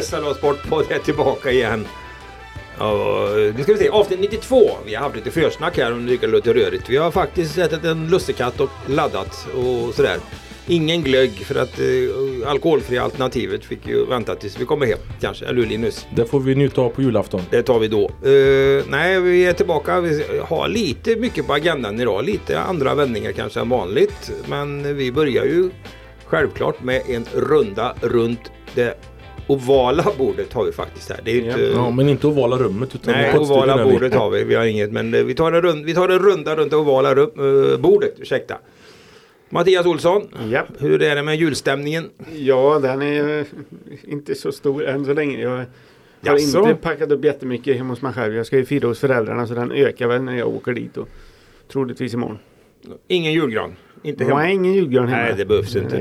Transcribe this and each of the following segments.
SLA Sportpodd är tillbaka igen. Nu ska vi se, avsnitt 92. Vi har haft lite försnack här om det lite rörigt. Vi har faktiskt ätit en lussekatt och laddat och sådär. Ingen glögg för att alkoholfria alternativet fick ju vänta tills vi kommer hem kanske, eller Linus? Det får vi njuta av på julafton. Det tar vi då. Nej, vi är tillbaka. Vi har lite mycket på agendan idag. Lite andra vändningar kanske än vanligt. Men vi börjar ju självklart med en runda runt det ovala bordet har vi faktiskt här. Det är inte, ja, men inte ovala rummet. Utan nej, ovala bordet har vi. Vi har inget, men vi tar en runda runt det ovala bordet. Ursäkta. Mattias Olsson, Japp. Hur är det med julstämningen? Ja, den är inte så stor än så länge. Jag har inte packat upp jättemycket hemma hos mig själv. Jag ska ju fira hos föräldrarna, så den ökar väl när jag åker dit och troligtvis imorgon. Ingen julgran? Inte hemma? Nej, ingen julgran hemma. Nej, det behövs inte.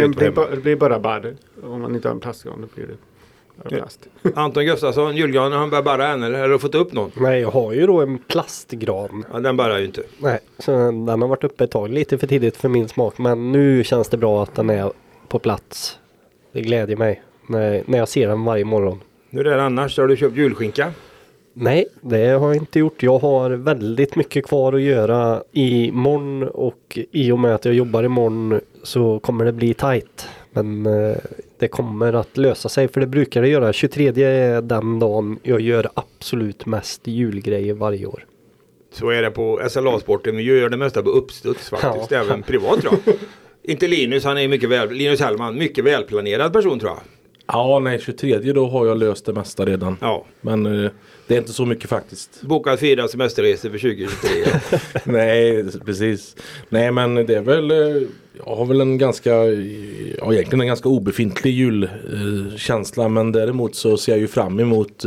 Det blir bara barr. Om man inte har en plastgran, då blir det bara plast. Anton Gustafsson, julgranen, han bär bara en, eller har du fått upp någon? Nej, jag har ju då en plastgran. Ja, den bär ju inte. Nej, så den har varit uppe ett tag, lite för tidigt för min smak. Men nu känns det bra att den är på plats. Det glädjer mig när jag ser den varje morgon. Hur är det annars? Har du köpt julskinka? Nej, det har jag inte gjort. Jag har väldigt mycket kvar att göra imorgon, och i och med att jag jobbar imorgon så kommer det bli tajt. Men det kommer att lösa sig, för det brukar det göra. 23 är den dagen jag gör absolut mest julgrejer varje år. Så är det på SLA-sporten. Vi gör det mesta på uppstuds faktiskt, även privat tror jag. Inte Linus, han är Linus Hellman, mycket välplanerad person tror jag. Ja, nej, 23 då har jag löst det mesta redan. Ja. Men det är inte så mycket faktiskt. Bokat 4 semesterresor för 2023. Nej, precis. Nej, men det är väl, jag har väl en ganska, egentligen en ganska obefintlig julkänsla. Men däremot så ser jag ju fram emot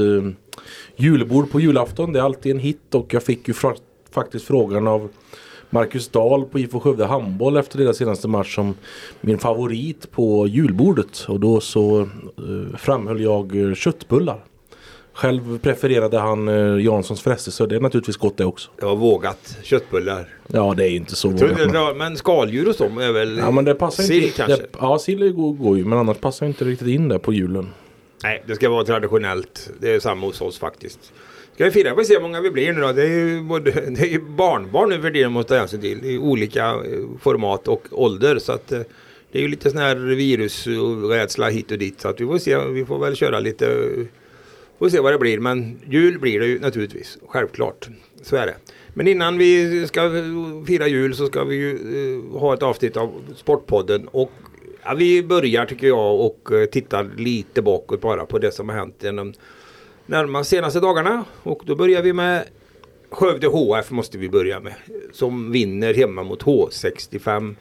julbord på julafton. Det är alltid en hit, och jag fick ju faktiskt frågan av Marcus Dahl på IFK Skövde handboll efter deras senaste match som min favorit på julbordet. Och då så framhöll jag köttbullar. Själv prefererade han Janssons frestelse, det är naturligtvis gott det också. Jag har vågat köttbullar. Ja, det är inte så vågat. Men skaldjur och så är väl... Ja, men det passar sill inte. kanske? Ja, sill går ju, men annars passar inte riktigt in där på julen. Nej, det ska vara traditionellt. Det är samma hos oss faktiskt. Ska vi fira? Vi se hur många vi blir nu då. Det är ju barnbarn nu för det måste jag till. I olika format och ålder. Så att det är ju lite sån här virusrädsla hit och dit. Så att vi får se. Vi får väl köra lite... Får se vad det blir. Men jul blir det ju naturligtvis. Självklart. Så är det. Men innan vi ska fira jul så ska vi ju ha ett avsnitt av Sportpodden. Och ja, vi börjar tycker jag och tittar lite bakåt bara på det som har hänt genom närmast senaste dagarna, och då börjar vi med Skövde HF måste vi börja med, som vinner hemma mot H65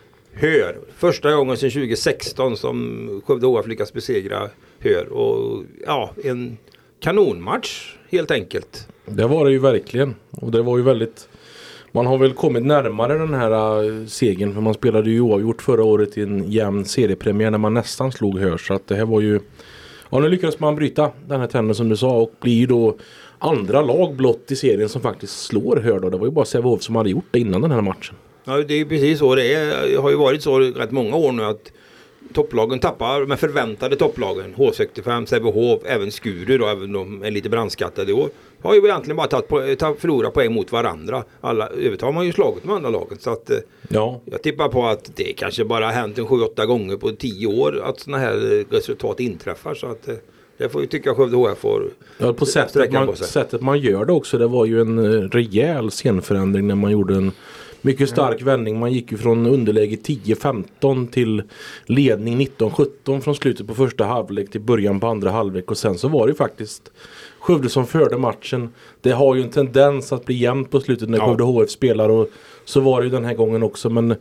Höör. Första gången sedan 2016 som Skövde HF lyckas besegra Höör, och ja, en kanonmatch helt enkelt. Det var det ju verkligen, och det var ju väldigt, man har väl kommit närmare den här segern, för man spelade ju oavgjort förra året i en jämn seriepremiär när man nästan slog Höör, så att det här var ju, ja, nu lyckades man bryta den här trenden som du sa, och blir då andra lag blott i serien som faktiskt slår Höör då. Det var ju bara Sävehof som hade gjort det innan den här matchen. Ja, det är precis så det är. Det har ju varit så rätt många år nu att topplagen tappar med förväntade topplagen. H65, Sävehof, även Skuru då, även de är lite brandskattade i år. Har ju egentligen bara förlorat poäng mot varandra. Alla övertar man ju slaget med andra lagen. Så att ja. Jag tippar på att det kanske bara har hänt 7-8 gånger på 10 år att såna här resultat inträffar. Så att det får ju tycka Skövde HF får på sättet man gör det också. Det var ju en rejäl scenförändring när man gjorde en mycket stark vändning. Man gick ju från underläge 10-15 till ledning 19-17 från slutet på första halvlek till början på andra halvlek. Och sen så var det ju faktiskt Skövde som förde matchen. Det har ju en tendens att bli jämnt på slutet när Skövde HF spelar, och så var det ju den här gången också. Men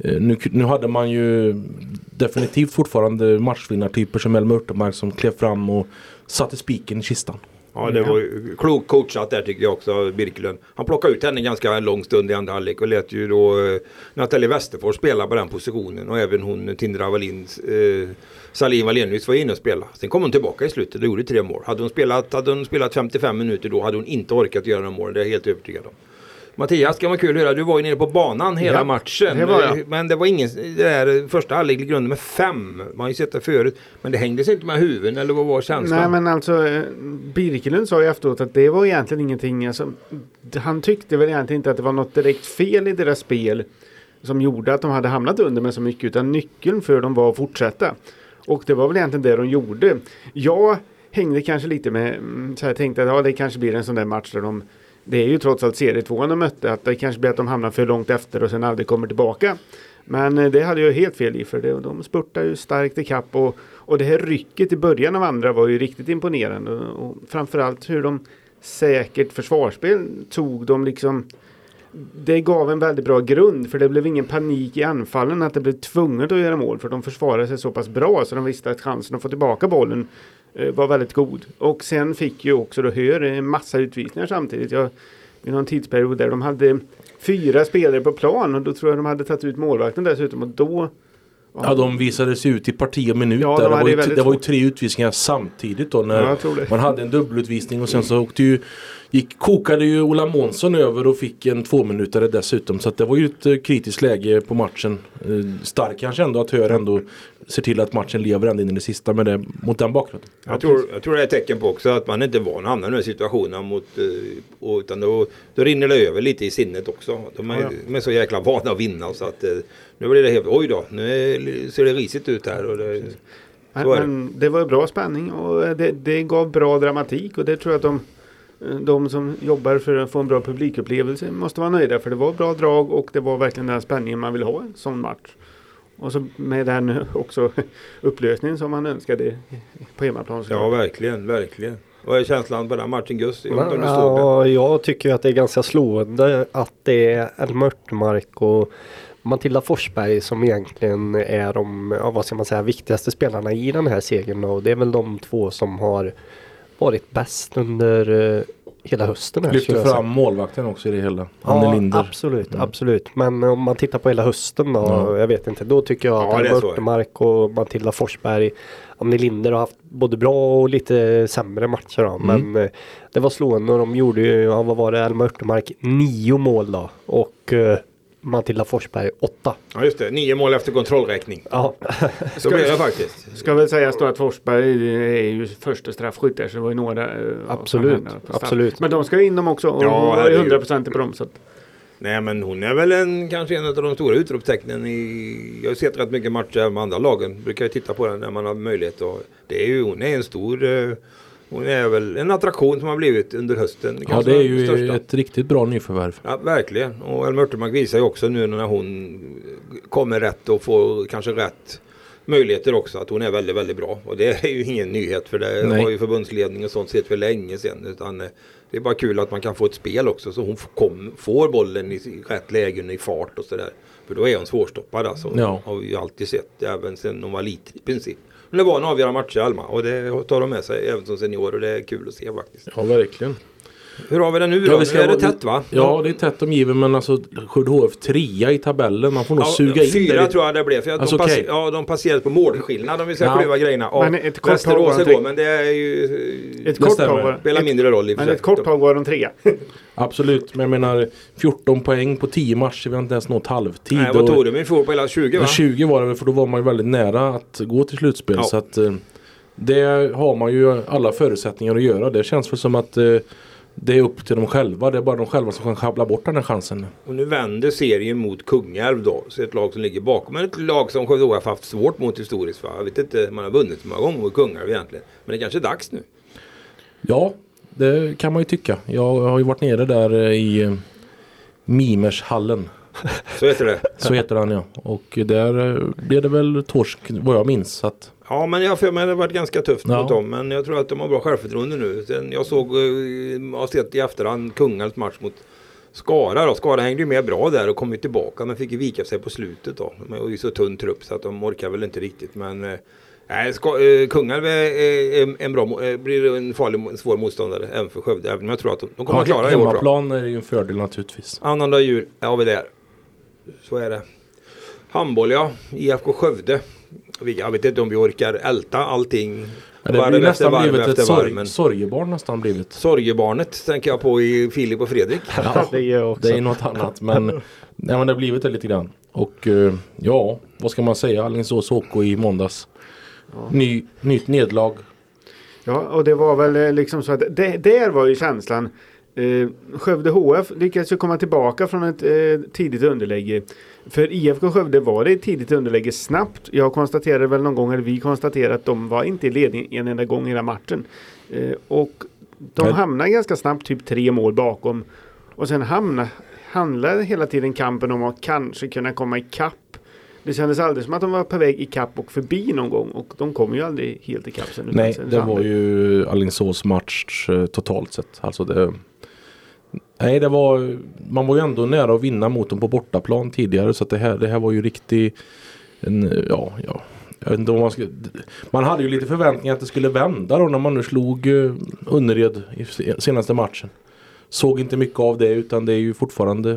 nu hade man ju definitivt fortfarande matchvinnartyper som Elmer Urtemark som klev fram och satte spiken i kistan. Ja, det var ju klokt coachat där tycker jag också, Birkelund. Han plockade ut henne ganska lång stund i andra halvlek och lät ju då Nathalie Westerfors spela på den positionen, och även hon Tindra Salin Wallenius var inne och spela. Sen kom hon tillbaka i slutet och gjorde 3 mål. Hade hon spelat 55 minuter då hade hon inte orkat göra några mål, det är jag helt övertygad om. Mattias, ska vara kul att höra. Du var ju nere på banan hela matchen. Det var jag. Men det var ingen, det där första halvlek i grunden med 5. Man har ju sett det förut. Men det hängde sig inte med huvuden, eller vad var känslan? Nej, men alltså Birkelund sa ju efteråt att det var egentligen ingenting. Alltså, han tyckte väl egentligen inte att det var något direkt fel i deras spel som gjorde att de hade hamnat under med så mycket, utan nyckeln för dem var att fortsätta. Och det var väl egentligen det de gjorde. Jag hängde kanske lite med, så jag tänkte att det kanske blir en sån där match där det är ju trots allt serie 2 de mötte, att det kanske blir att de hamnar för långt efter och sen aldrig kommer tillbaka. Men det hade jag helt fel i, för de spurtar ju starkt i kapp och det här rycket i början av andra var ju riktigt imponerande, och framförallt hur de säkert försvarsspel tog de liksom. Det gav en väldigt bra grund, för det blev ingen panik i anfallen att det blev tvunget att göra mål, för de försvarade sig så pass bra så de visste att chansen att få tillbaka bollen var väldigt god. Och sen fick ju också en massa utvisningar samtidigt. I någon tidsperiod där de hade 4 spelare på plan, och då tror jag de hade tagit ut målvakten dessutom, och då... Ja, de visades ut i parti och minut. Ja, det var ju 3 utvisningar samtidigt då, när man hade en dubbelutvisning, och sen så kokade ju Ola Månsson över och fick en 2-minutare dessutom, så att det var ju ett kritiskt läge på matchen. Stark kanske ändå att höra ändå ser till att matchen lever ända in i det sista med det, mot den bakgrunden. Jag tror det är ett tecken på också att man inte är van att hamna i den här situationen utan då rinner det över lite i sinnet också. De är så jäkla vana att vinna, så att nu blir det helt, oj då, nu ser det risigt ut här, och men det var bra spänning, och det gav bra dramatik, och det tror jag att de som jobbar för att få en bra publikupplevelse måste vara nöjda, för det var bra drag och det var verkligen den spänningen man vill ha en sån match. Och så med den också upplösningen som man önskade på hemmaplan. Ja, verkligen. Vad är känslan på den matchen, Gus? Jag tycker att det är ganska slående att det är Elmer Örtemark och Matilda Forsberg som egentligen är de viktigaste spelarna i den här serien. Och det är väl de 2 som har varit bäst under hela hösten. Lyfter fram målvakten också i det hela. Annie Linder. Absolut. Men om man tittar på hela hösten då, jag vet inte, då tycker jag att Örtemark och Matilda Forsberg, Annie Linder har haft både bra och lite sämre matcher då. Men det var slående, och de gjorde ju, vad var det, Elmer Örtemark 9 mål då, och Matilda Forsberg 8. Ja, just det. 9 mål efter kontrollräkning. Ja. Så blir det faktiskt. Ska väl sägas då att Forsberg är ju första straffskyttare, så det var ju några... Absolut. Men de ska in dem också, och hon var 100% på dem. Så att... Nej, men hon är väl kanske en av de stora utropstecknen jag har sett rätt mycket matcher med andra lagen. Brukar jag titta på den när man har möjlighet. Och hon är en stor... Hon är väl en attraktion som har blivit under hösten. Ja, det är ju ett riktigt bra nyförvärv. Ja, verkligen. Och Elmer Örtemark visar ju också nu när hon kommer rätt och får kanske rätt möjligheter också, att hon är väldigt, väldigt bra. Och det är ju ingen nyhet, för det har ju förbundsledning och sånt sett för länge sedan. Utan det är bara kul att man kan få ett spel också, så hon får bollen i rätt lägen, i fart och sådär. För då är hon svårstoppad alltså. Ja. Har vi ju alltid sett, även sedan hon var liten i princip. Men det var en avgörande match i Alma, och det tar de med sig även som senior, och det är kul att se faktiskt. Ja, verkligen. Hur har vi det nu då? Är det tätt, va? Ja, det är tätt omgiven, men alltså HF 3 i tabellen. Man får nog suga in 4 tror jag det blev. För alltså, de passerade på målskillnad om vi ska kluva grejerna. Men ett kort tag, men det är ju... Ett kort tag spelar mindre roll i. Men ett kort tag var de 3. Absolut, men jag menar 14 poäng på 10 matcher, vi har inte ens nått halvtid. Nej, vad tog de inför på hela 20, va? 20 var det, för då var man ju väldigt nära att gå till slutspel. Ja. Så att det har man ju alla förutsättningar att göra. Det känns väl som att det är upp till dem själva. Det är bara de själva som kan schabbla bort den här chansen. Och nu vänder serien mot Kungälv då. Så ett lag som ligger bakom. Men ett lag som Skövde har haft svårt mot historiskt. Jag vet inte, man har vunnit så många gånger mot Kungälv egentligen. Men det kanske är dags nu. Ja, det kan man ju tycka. Jag har ju varit nere där i Mimershallen. Så heter det. Så heter den, ja. Och där blev det väl torsk, vad jag minns. Att... Ja, men jag för mig det har varit ganska tufft mot dem. Men jag tror att de har bra självförtroende nu. Sen jag har sett i efterhand Kungälvs match mot Skara då. Skara hängde ju med bra där och kom ju tillbaka, men fick ju vika sig på slutet då. De är ju så tunn trupp så att de orkar väl inte riktigt. Men Kungälv blir en svår motståndare även för Skövde. Även om jag tror att de kommer att klara det. Hemmaplan är ju en fördel naturligtvis. Annandag jul har vi där. Så är det. Handboll, ja. IFK Skövde. Jag vet inte om vi orkar älta allting. Ja, det blir nästan blivit ett sorgebarn nästan blivit. Sorgebarnet tänker jag på i Filip och Fredrik. Ja, det är något annat. Men det har blivit det lite grann. Och ja, vad ska man säga? Alingsås HK i måndags. Ja. Nytt nedlag. Ja, och det var väl liksom så att där var ju känslan. Skövde HF lyckades ju komma tillbaka från ett tidigt underläge. För IFK Skövde var det ett tidigt underläge snabbt. Jag konstaterade väl någon gång, eller vi konstaterade att de var inte i ledning en enda gång i hela matchen. Och de hamnade ganska snabbt, typ 3 mål bakom. Och sen handlade hela tiden kampen om att kanske kunna komma i kapp. Det kändes aldrig som att de var på väg i kapp och förbi någon gång. Och de kom ju aldrig helt i kapp sen. Nej, det var ju Alingsås match totalt sett. Alltså det var, man var ju ändå nära att vinna mot dem på bortaplan tidigare. Så att det här var ju riktigt jag vet inte om man hade ju lite förväntningar att det skulle vända då när man nu slog Önnered i senaste matchen. Såg inte mycket av det, utan det är ju fortfarande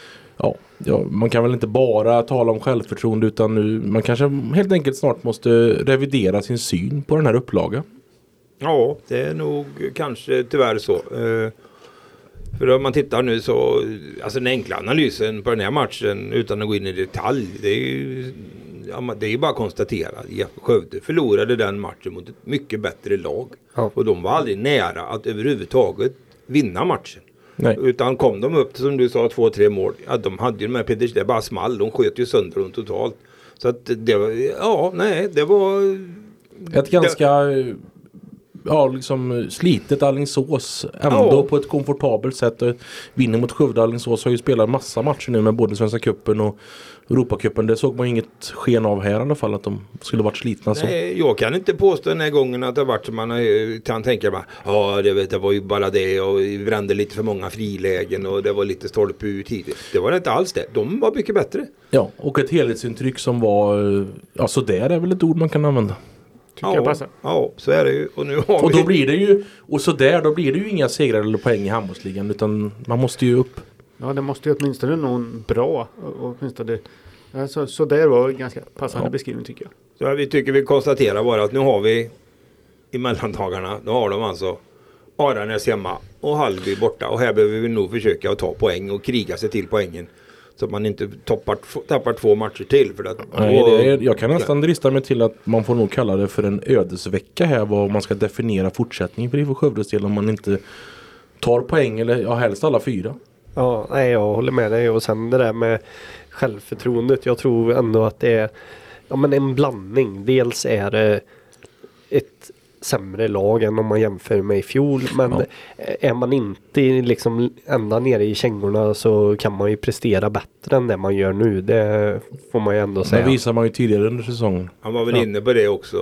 man kan väl inte bara tala om självförtroende, utan nu man kanske helt enkelt snart måste revidera sin syn på den här upplagan. Ja, det är nog kanske tyvärr så. För om man tittar nu så, alltså den enkla analysen på den här matchen utan att gå in i detalj, det är ju bara att konstatera att Skövde förlorade den matchen mot ett mycket bättre lag. Ja. Och de var aldrig nära att överhuvudtaget vinna matchen. Nej. Utan kom de upp till, som du sa, 2-3 mål. Ja, de hade ju de här Peters, det bara small. De sköt ju sönder dem totalt. Så att det var, det var... Ett ganska... liksom slitet Alingsås ändå på ett komfortabelt sätt. Vinner mot Skövde. Alingsås har ju spelat massa matcher nu med både Svenska cupen och Europacupen. Det såg man inget sken av här i alla fall, att de skulle varit slitna. Nej, jag kan inte påstå den här gången att det har varit som man kan tänka bara, det var ju bara det och vi brände lite för många frilägen och det var lite stolpe ut tidigt. Det var inte alls det. De var mycket bättre. Ja, och ett helhetsintryck som var, så där är väl ett ord man kan använda. Ja, så är det ju. Och nu har då blir det ju, och så där, då blir det ju inga segrar eller poäng i handbollsligan, utan man måste ju upp. Ja, det måste ju åtminstone någon bra. Åtminstone, så där var ganska passande beskrivning tycker jag. Så vi konstaterar bara att nu har vi i mellandagarna, då har de alltså Aranäs hemma och Hallby borta. Och här behöver vi nog försöka att ta poäng och kriga sig till poängen. Så att man inte tappar 2 matcher till. För att jag kan nästan drista mig till att man får nog kalla det för en ödesvecka här. Vad man ska definiera fortsättningen för IFK Skövdes del om man inte tar poäng eller helst alla 4. Ja, nej, jag håller med dig. Och sen det där med självförtroendet. Jag tror ändå att det är en blandning. Dels är det ett sämre lag än om man jämför med i fjol. Men är man inte liksom ända nere i kängorna så kan man ju prestera bättre än det man gör nu. Det får man ju ändå säga. Det visar man ju tidigare under säsongen. Han var väl inne på det också,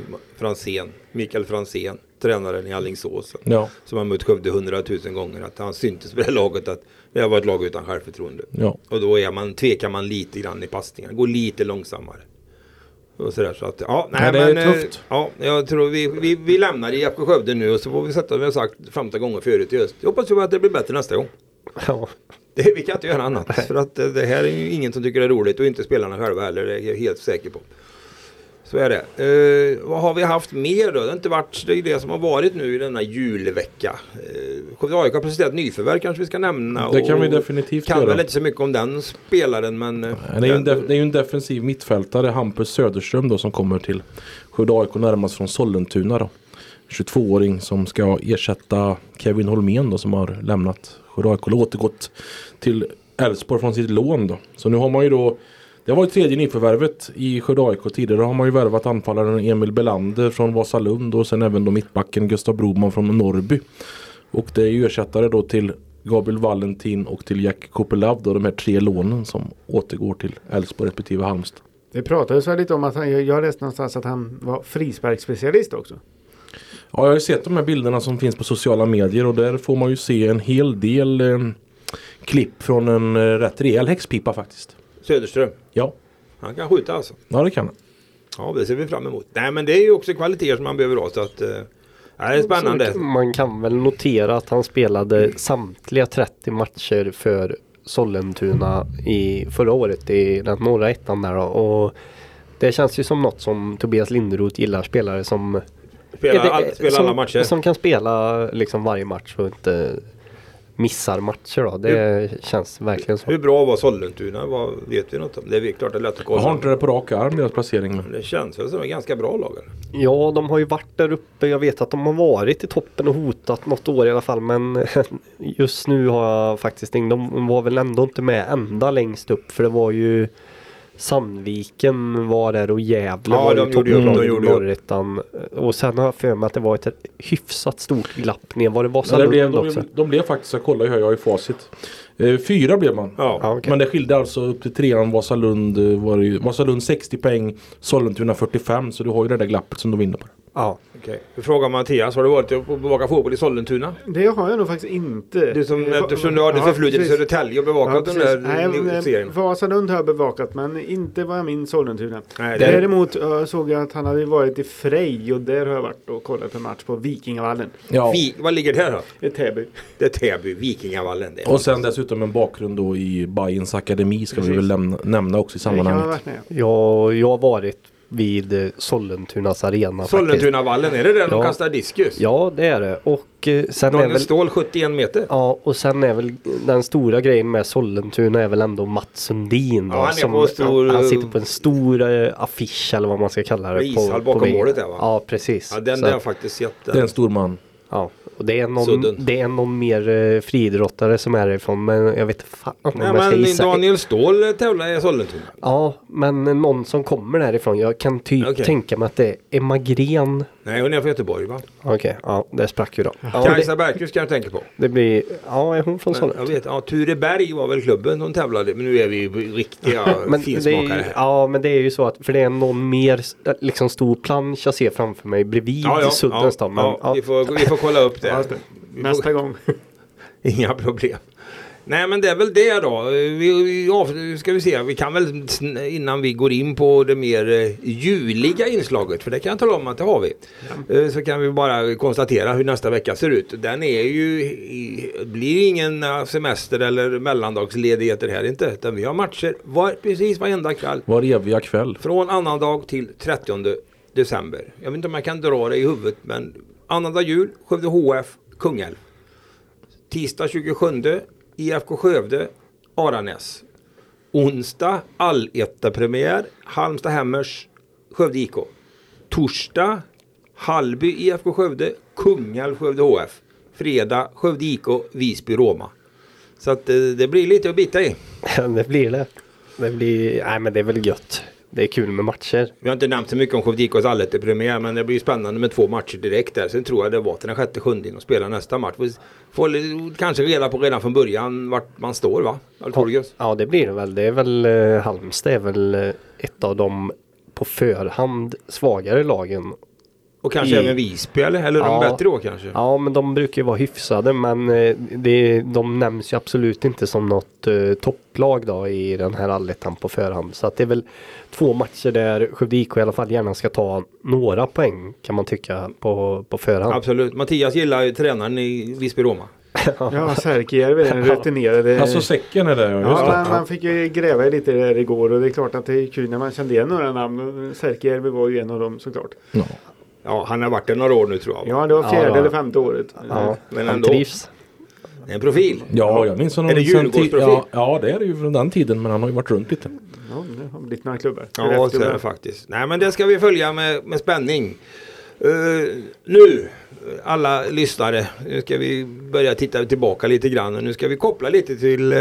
Mikael Franzén, tränaren i Alingsås. Som har mött Skövde 100 000 gånger. Att han syntes på det laget att det var ett lag utan självförtroende. Ja. Och då tvekar man lite grann i passningen. Går lite långsammare. Och så att, det är tufft. Ja, jag tror vi lämnar IFK Skövde nu och så får vi sätta, vi har sagt 15 gånger förut i höst. Jag hoppas ju att det blir bättre nästa gång. Ja. Vi kan inte göra annat. För att det här är ju ingen som tycker det är roligt och inte spelarna själva heller, det är jag helt säker på. Så är det. Vad har vi haft mer då? Det har inte varit det som har varit nu i denna julvecka. AIK har presenterat nyförvärv kanske vi ska nämna. Det kan vi definitivt kan väl inte så mycket om den spelaren. Men det är ju en defensiv mittfältare, Hampus Söderström då, som kommer till Skövde AIK närmast från Sollentuna då. 22-åring som ska ersätta Kevin Holmén då, som har lämnat Skövde AIK och återgått till Elfsborg från sitt lån då. Så nu har man ju då, det var ju 3:e nyförvärvet i Skövde AIK. Tidigare har man ju värvat anfallaren Emil Belander från Vasalund och sen även då mittbacken Gustav Broman från Norrby. Och det är ju ersättare då till Gabriel Valentin och till Jack Kopelav då, de här 3 lånen som återgår till Elfsborg respektive Halmstad. Det pratades så lite om att jag läste någonstans att han var frisparksspecialist också. Ja, jag har ju sett de här bilderna som finns på sociala medier och där får man ju se en hel del klipp från en rätt rejäl häxpipa faktiskt. Söderström? Ja. Han kan skjuta alltså? Ja, det kan han. Ja, det ser vi fram emot. Nej, men det är ju också kvaliteter som man behöver ha, så att det är spännande. Man kan väl notera att han spelade samtliga 30 matcher för Sollentuna i förra året i den norra ettan där då. Och Det känns ju som något som Tobias Linderoth gillar, spelare som Spela alla matcher. Som kan spela liksom varje match och inte missar matcher då. Det känns verkligen så. Hur bra var Sollentuna? Vet vi något om? Det är klart det är lätt att kolla. Jag har inte det på rak arm, deras placering. Det känns väl som en ganska bra lag. Ja, de har ju varit där uppe. Jag vet att de har varit i toppen och hotat något år i alla fall. Men just nu har jag faktiskt de var väl ändå inte med ända längst upp. För det var ju Sandviken var där och Gävle var de gjorde upp Norrettan. Och sen har jag för mig att det var ett hyfsat stort glapp ner. Var det Vasalund också? De blev faktiskt, jag kollar hur jag har i facit. 4 blev man. Ja. Okay. Men det skilde alltså upp till 3an Vasalund 60 poäng, Sollentuna 45, så du har ju det där glappet som de vinner på. Ja. Okej. Du frågar Mattias, har du varit och bevakat fotboll i Sollentuna? Det har jag nog faktiskt inte. Eftersom du hade förflutit i Södertälje och bevakat den där serien. Vasalund har jag bevakat, men inte vad jag minns Sollentuna. Nej, Däremot såg jag att han hade varit i Frej och där har jag varit och kollat på match på Vikingavallen. Ja. Vad ligger det här då? Det är Täby. Det är Täby, Vikingavallen. Och sen dessutom en bakgrund då i Bayerns akademi ska vi väl nämna också i sammanhanget. Jag har varit vid Sollentunas arena. Sollentunavallen, är det där de kastar diskus? Ja, det är det. Och sen Daniel är väl Ståhl 71 meter. Ja, och sen är väl den stora grejen med Sollentuna är väl ändå Mats Sundin. Ja, han sitter på en stor affisch eller vad man ska kalla det. Ishall bakom målet där, va? Ja, precis. Ja, den där har jag faktiskt sett. Det är en stor man. Ja, och det är någon mer friidrottare som är därifrån, men jag vet fan om jag ska gissa. Daniel Ståhl tävlar i Sollentuna. Ja, men någon som kommer därifrån. Jag kan tänka mig att det är Emma Gren. Nej, hon är från Göteborg, va? Okej, ja, det sprack ju då. Ja, Kajsa Bergqvist kan jag tänka på. Det blir, är hon från Sollentuna? Jag vet, Ture Berg var väl klubben hon tävlade, men nu är vi riktiga finsmakare här. Ja, men det är ju så att, för det är någon mer liksom stor plansch jag ser framför mig bredvid Suddens då. Men, vi får kolla upp det. Nästa gång. Inga problem. Nej, men det är väl det då. Ska vi se, vi kan väl innan vi går in på det mer juliga inslaget, för det kan jag tala om att det har vi. Så kan vi bara konstatera hur nästa vecka ser ut. Den är ju, blir ingen semester eller mellandagsledigheter här inte, utan vi har matcher precis varenda kväll. Var eviga kväll. Från annandag till 30 december. Jag vet inte om jag kan dra det i huvudet, men annandag jul, Skövde HF, Kungälv. Tisdag 27, IFK Skövde, Aranäs. Onsdag, All-etta-premiär, Halmstad Hammers, Skövde IK. Torsdag, Hallby, IFK Skövde, Kungälv, Skövde HF. Fredag, Skövde IK, Visby, Roma. Så att det blir lite att bita i. Det blir det. Men det är väl gött. Det är kul med matcher. Vi har inte nämnt så mycket om Skövde IKs All-etta-premiär, men det blir spännande med 2 matcher direkt där. Sen tror jag det var till den 6-7 in och spela nästa match. Får kanske reda på redan från början vart man står, va? Ja, det blir det väl. Det är väl Halmstad är väl ett av de på förhand svagare lagen. Och kanske även Visby eller de bättre då kanske? Ja, men de brukar ju vara hyfsade, men de nämns ju absolut inte som något topplag då i den här allettan på förhand. Så att det är väl 2 matcher där Skövde IK i alla fall gärna ska ta några poäng, kan man tycka, på förhand. Absolut. Mattias gillar ju tränaren i Visby Roma. Ja, Särkijärvi är den rutinerade. Alltså säcken är det. Man fick ju gräva lite där igår, och det är klart att det är kul när man kände igen några namn. Särkijärvi var ju en av dem, såklart. Ja, han har varit där några år nu, tror jag. Ja, det var 4:e eller 5:e året. Ja, men han ändå. Trivs. Det är en profil. Ja, jag minns honom. Är det Djurgårdsprofil? Ja, det är det ju från den tiden, men han har ju varit runt lite. Ja, det har blivit några klubbar. Ja, så är det faktiskt. Nej, men det ska vi följa med spänning. Nu, alla lyssnare, nu ska vi börja titta tillbaka lite grann. Nu ska vi koppla lite till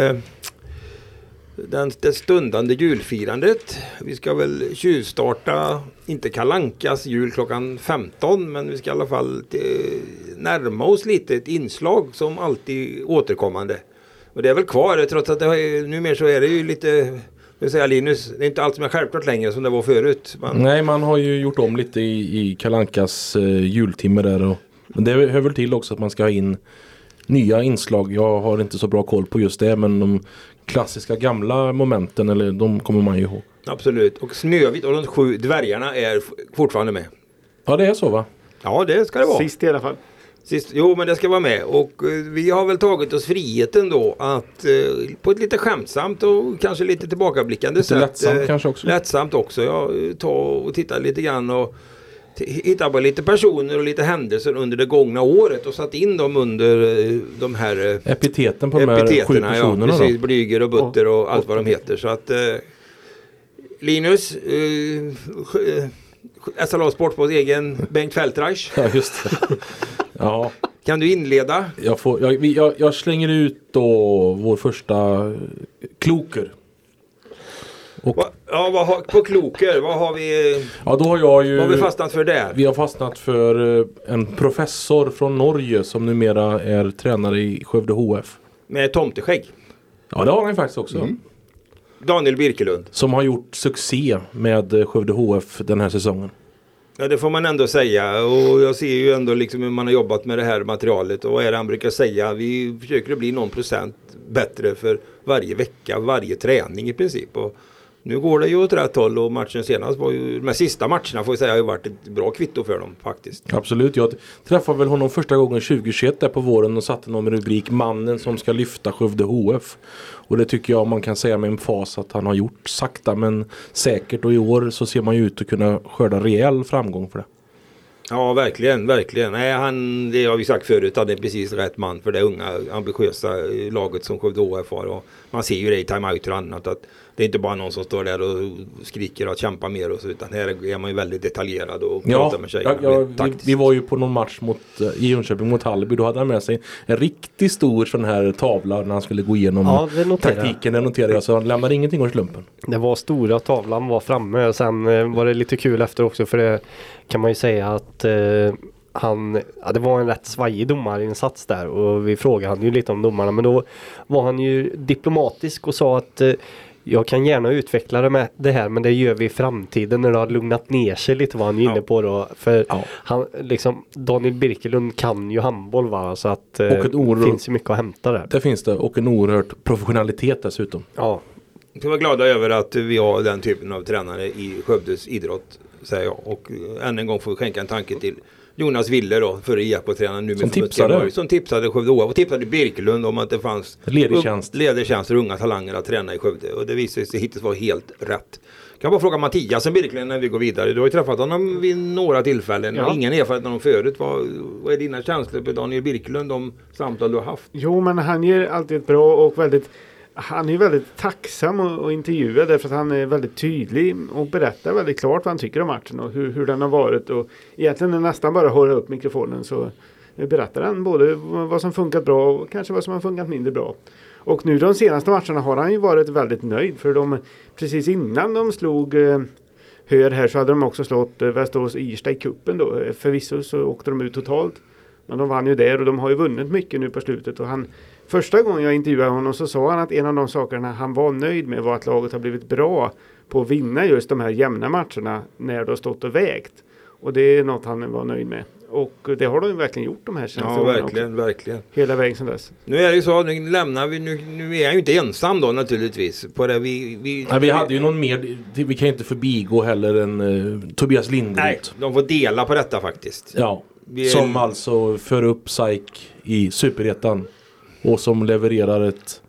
det stundande julfirandet. Vi ska väl tjuvstarta, inte Kalle Ankas jul klockan 15, men vi ska i alla fall närma oss lite ett inslag som alltid återkommande. Och det är väl kvar, trots att numera så är det ju lite, vill säga Linus, det är inte allt som är självklart längre som det var förut. Nej, man har ju gjort om lite i Kalle Ankas jultimme där. Men det hör väl till också att man ska ha in nya inslag. Jag har inte så bra koll på just det, men de klassiska gamla momenten, eller de kommer man ju ihåg. Absolut. Och Snövit och de 7 dvärgarna är fortfarande med. Ja, det är så, va? Ja, det ska det vara. Sist i alla fall. Jo, men det ska vara med. Och vi har väl tagit oss friheten då att på ett lite skämtsamt och kanske lite tillbakablickande sätt. Lättsamt kanske också. Lättsamt också, ja. Ta och titta lite grann och hitta på lite personer och lite händelser under det gångna året och satt in dem under de här epiteten på de här 7 personerna. Ja, precis. Blyger och Butter och allt vad de heter. Så att Linus, SLA Sportbåts egen Bengt Feldreich. Ja, just det. Ja. Kan du inleda? Jag slänger ut då vår första kloker. Och, på kloker, vad har vi? Ja, då har vad har vi fastnat för där? Vi har fastnat för en professor från Norge som numera är tränare i Skövde HF. Med tomteskägg? Ja, det har han faktiskt också. Daniel Birkelund. Som har gjort succé med Skövde HF den här säsongen. Ja, det får man ändå säga. Och jag ser ju ändå liksom hur man har jobbat med det här materialet. Och vad är det han brukar säga? Vi försöker bli någon procent bättre för varje vecka, varje träning i princip. Och nu går det ju åt rätt håll och matchen senast var ju, de sista matcherna får jag säga har ju varit ett bra kvitto för dem faktiskt. Absolut, jag träffade väl honom första gången 2021 där på våren och satte någon rubrik Mannen som ska lyfta Skövde HF. Och det tycker jag man kan säga med en fas att han har gjort sakta men säkert, och i år så ser man ju ut att kunna skörda rejäl framgång för det. Ja, verkligen, verkligen. Nej, det har vi sagt förut, han är precis rätt man för det unga, ambitiösa laget som Skövde HF har. Och man ser ju det i timeout och annat att det är inte bara någon som står där och skriker och kämpar mer och så, utan här är man ju väldigt detaljerad och pratar med tjejerna. Vi var ju på någon match i Jönköping mot Hallby, då hade han med sig en riktigt stor sån här tavla när han skulle gå igenom taktiken. Det noterade jag, så han lämnade ingenting åt slumpen. Det var stora, tavlan var framme och sen var det lite kul efter också, för det kan man ju säga att det var en rätt svajig domarinsats där och vi frågade han ju lite om domarna, men då var han ju diplomatisk och sa att jag kan gärna utveckla det med det här, men det gör vi i framtiden när det har lugnat ner sig lite, vad han är inne på då. För han, liksom, Daniel Birkelund kan ju handboll, va? Så att det finns ju mycket att hämta där. Det finns det, och en oerhört professionalitet dessutom. Ja. Jag är glada över att vi har den typen av tränare i Skövdes idrott, säger jag. Och än en gång får vi skänka en tanke till Jonas Wille då, före IAK-tränaren nu som tipsade Skövde HF och tipsade Birkelund om att det fanns ledartjänster och unga talanger att träna i Skövde, och det visade sig hittills vara helt rätt. Kan bara fråga Mattias som Birkelund när vi går vidare. Du har ju träffat honom vid några tillfällen. Ja. Ingen erfarenhet av honom förut. Vad är dina känslor på Daniel Birkelund, de samtal du har haft? Jo, men han ger alltid ett bra och han är väldigt tacksam att intervjua, därför att han är väldigt tydlig och berättar väldigt klart vad han tycker om matchen och hur den har varit, och egentligen är nästan bara hålla upp mikrofonen så berättar han både vad som funkat bra och kanske vad som har funkat mindre bra. Och nu de senaste matcherna har han ju varit väldigt nöjd, för precis innan de slog Hör här så hade de också slått Västerås Irsta i kuppen då. Förvisso så åkte de ut totalt, men de vann ju där och de har ju vunnit mycket nu på slutet, och första gången jag intervjuade honom så sa han att en av de sakerna han var nöjd med var att laget har blivit bra på att vinna just de här jämna matcherna när det har stått och vägt. Och det är något han var nöjd med. Och det har de verkligen gjort de här senaste åren också. Verkligen. Hela vägen sedan dess. Nu är det ju så, nu lämnar vi, nu är jag ju inte ensam då naturligtvis. På det vi hade ju någon mer, vi kan inte förbigå heller en Tobias Lindroth. Nej, de får dela på detta faktiskt. Ja, som alltså för upp SAIK i Superettan. Och som levererar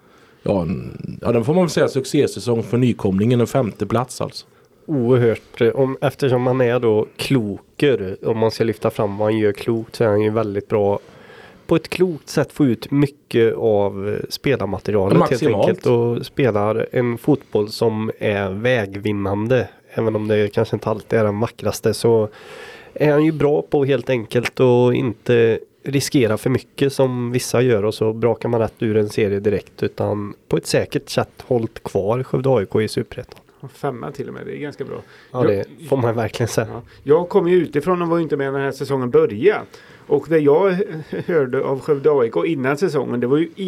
den får man väl säga succésäsong för nykomlingen, en 5:e plats alltså. Oerhört, eftersom man är då kloker, om man ska lyfta fram vad han gör klokt, så är han ju väldigt bra på ett klokt sätt få ut mycket av spelarmaterialet helt enkelt, och spelar en fotboll som är vägvinnande, även om det kanske inte alltid är den vackraste, så är han ju bra på helt enkelt och inte riskera för mycket som vissa gör, och så brakar man rätt ur en serie direkt, utan på ett säkert sätt hållit kvar Skövde AIK i Superettan. 5 till och med, det är ganska bra. Ja, det får man verkligen säga. Ja. Jag kom ju utifrån och var inte med när den här säsongen började. Och det jag hörde av Skövde AIK innan säsongen, det var ju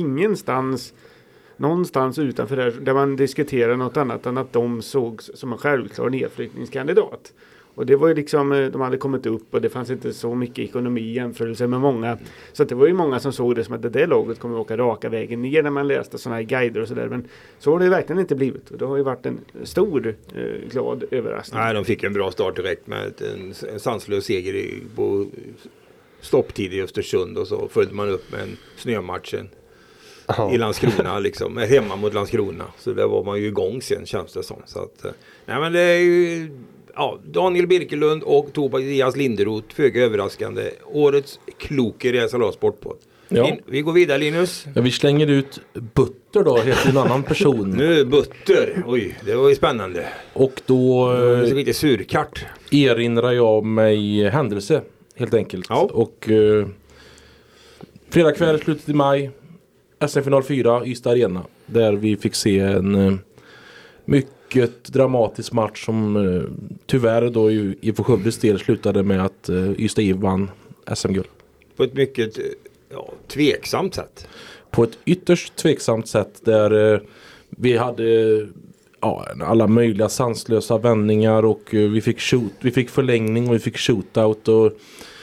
någonstans utanför där man diskuterade något annat än att de sågs som en självklar nedflyttningskandidat. Och det var ju liksom, de hade kommit upp och det fanns inte så mycket ekonomi i jämförelse med många. Så att det var ju många som såg det som att det där laget kommer att åka raka vägen ner när man läste sådana här guider och sådär. Men så har det verkligen inte blivit. Och det har ju varit en stor glad överraskning. Nej, de fick en bra start direkt med en sanslös seger på stopptid i Östersund och så följde man upp med en snömatchen i Landskrona liksom, hemma mot Landskrona. Så där var man ju igång sen, känns det som. Så att, nej men det är ju Daniel Birkelund och Tobias Linderoth, föga överraskande, årets kloker i SLA Sportpodd. Ja. Vi går vidare, Linus. Ja, vi slänger ut Butter då, heter en annan person. Nu Butter, oj, det var ju spännande. Och då lite surkart. erinrar jag mig händelse, helt enkelt. Ja. Och fredag kväll, slutet i maj, SM-final 4, Ystad Arena. Där vi fick se en mycket dramatisk match som tyvärr då i IFK Skövdes del slutade med att Ystad IF vann SM-guld. På ett mycket tveksamt sätt. På ett ytterst tveksamt sätt där vi hade alla möjliga sanslösa vändningar och vi fick förlängning och vi fick shootout och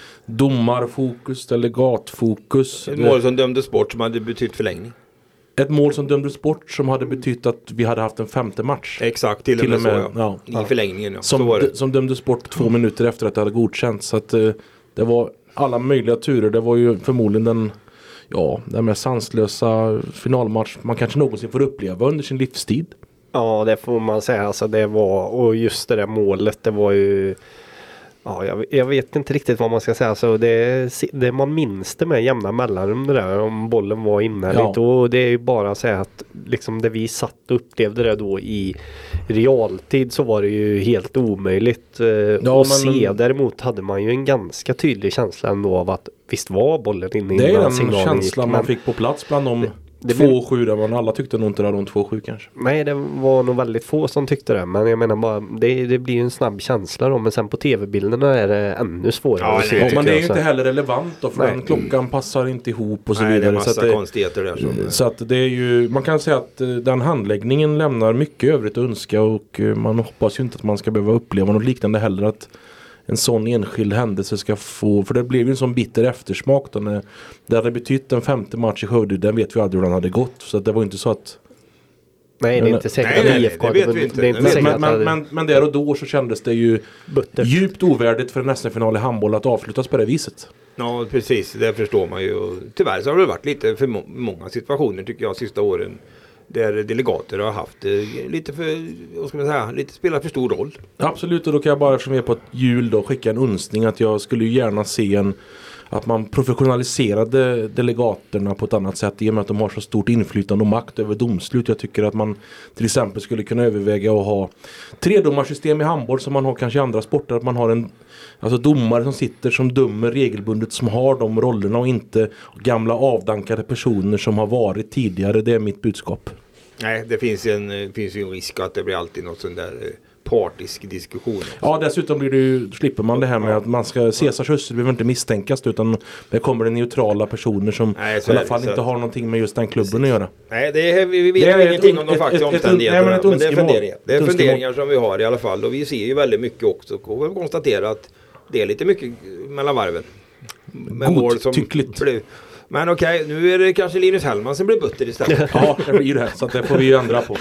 domarfokus, delegatfokus. Ett mål som dömdes bort som hade betytt förlängning. Ett mål som dömdes bort som hade betytt att vi hade haft en femte match. Exakt, till och med så, i förlängningen. Ja. Som dömdes bort 2 minuter efter att det hade godkänts. Så att det var alla möjliga turer. Det var ju förmodligen den mest sanslösa finalmatch man kanske någonsin får uppleva under sin livstid. Ja, det får man säga. Alltså, det var, och just det där målet, det var ju... Ja, jag vet inte riktigt vad man ska säga. Så det man minns det med jämna mellanrum det där, om bollen var inne lite. Och det är ju bara att säga att liksom det vi satt och upplevde det då i realtid så var det ju helt omöjligt att se. Däremot hade man ju en ganska tydlig känsla ändå av att visst var bollen inne. Det är den känslan man fick på plats bland dem. 2-7 där man alla tyckte nog inte det var 2-7 kanske. Nej, det var nog väldigt få som tyckte det. Men jag menar bara, det blir ju en snabb känsla då. Men sen på tv-bilderna är det ännu svårare att se. Ja, men det är ju inte heller relevant då. För den klockan passar inte ihop och så vidare. Det är massa konstigheter där. Så att det är ju, man kan säga att den handläggningen lämnar mycket övrigt att önska. Och man hoppas ju inte att man ska behöva uppleva något liknande heller. Att en sån enskild händelse ska få, för det blev ju en sån bitter eftersmak då när det hade betytt en femte match i Skövde, den vet vi aldrig hur den hade gått, så det var inte så att nej, det är inte säkert att IFK det vet vi inte. Men där och då så kändes det ju djupt ovärdigt för en SM-final i handboll att avslutas på det viset. Ja, precis, det förstår man ju. Tyvärr så har det varit lite för många situationer tycker jag sista åren där delegater har haft lite för, vad ska man säga, lite spelat för stor roll. Absolut, och då kan jag bara eftersom vi är på ett jul då skicka en önskning att jag skulle gärna se att man professionaliserade delegaterna på ett annat sätt i och med att de har så stort inflytande och makt över domslut. Jag tycker att man till exempel skulle kunna överväga att ha 3-domarsystem i handboll som man har kanske i andra sporter, att man har domare som sitter som dömer regelbundet som har de rollerna och inte gamla avdankade personer som har varit tidigare. Det är mitt budskap. Nej, det finns ju en risk att det blir alltid något sån där partisk diskussion. Ja, dessutom slipper man det här med att man ska Caesars hustru behöver inte misstänkas utan det kommer det neutrala personer som i alla fall inte har någonting med just den klubben att göra. Nej, vi vet ingenting om de faktiska omständigheterna. Men det är funderingar. Det är funderingar som vi har i alla fall. Och vi ser ju väldigt mycket också och vi konstaterar att det är lite mycket mellan varven. Godtyckligt. Men okej, nu är det kanske Linus Hellman som blir butter istället. Ja, det blir det. Så att det får vi ju ändra på.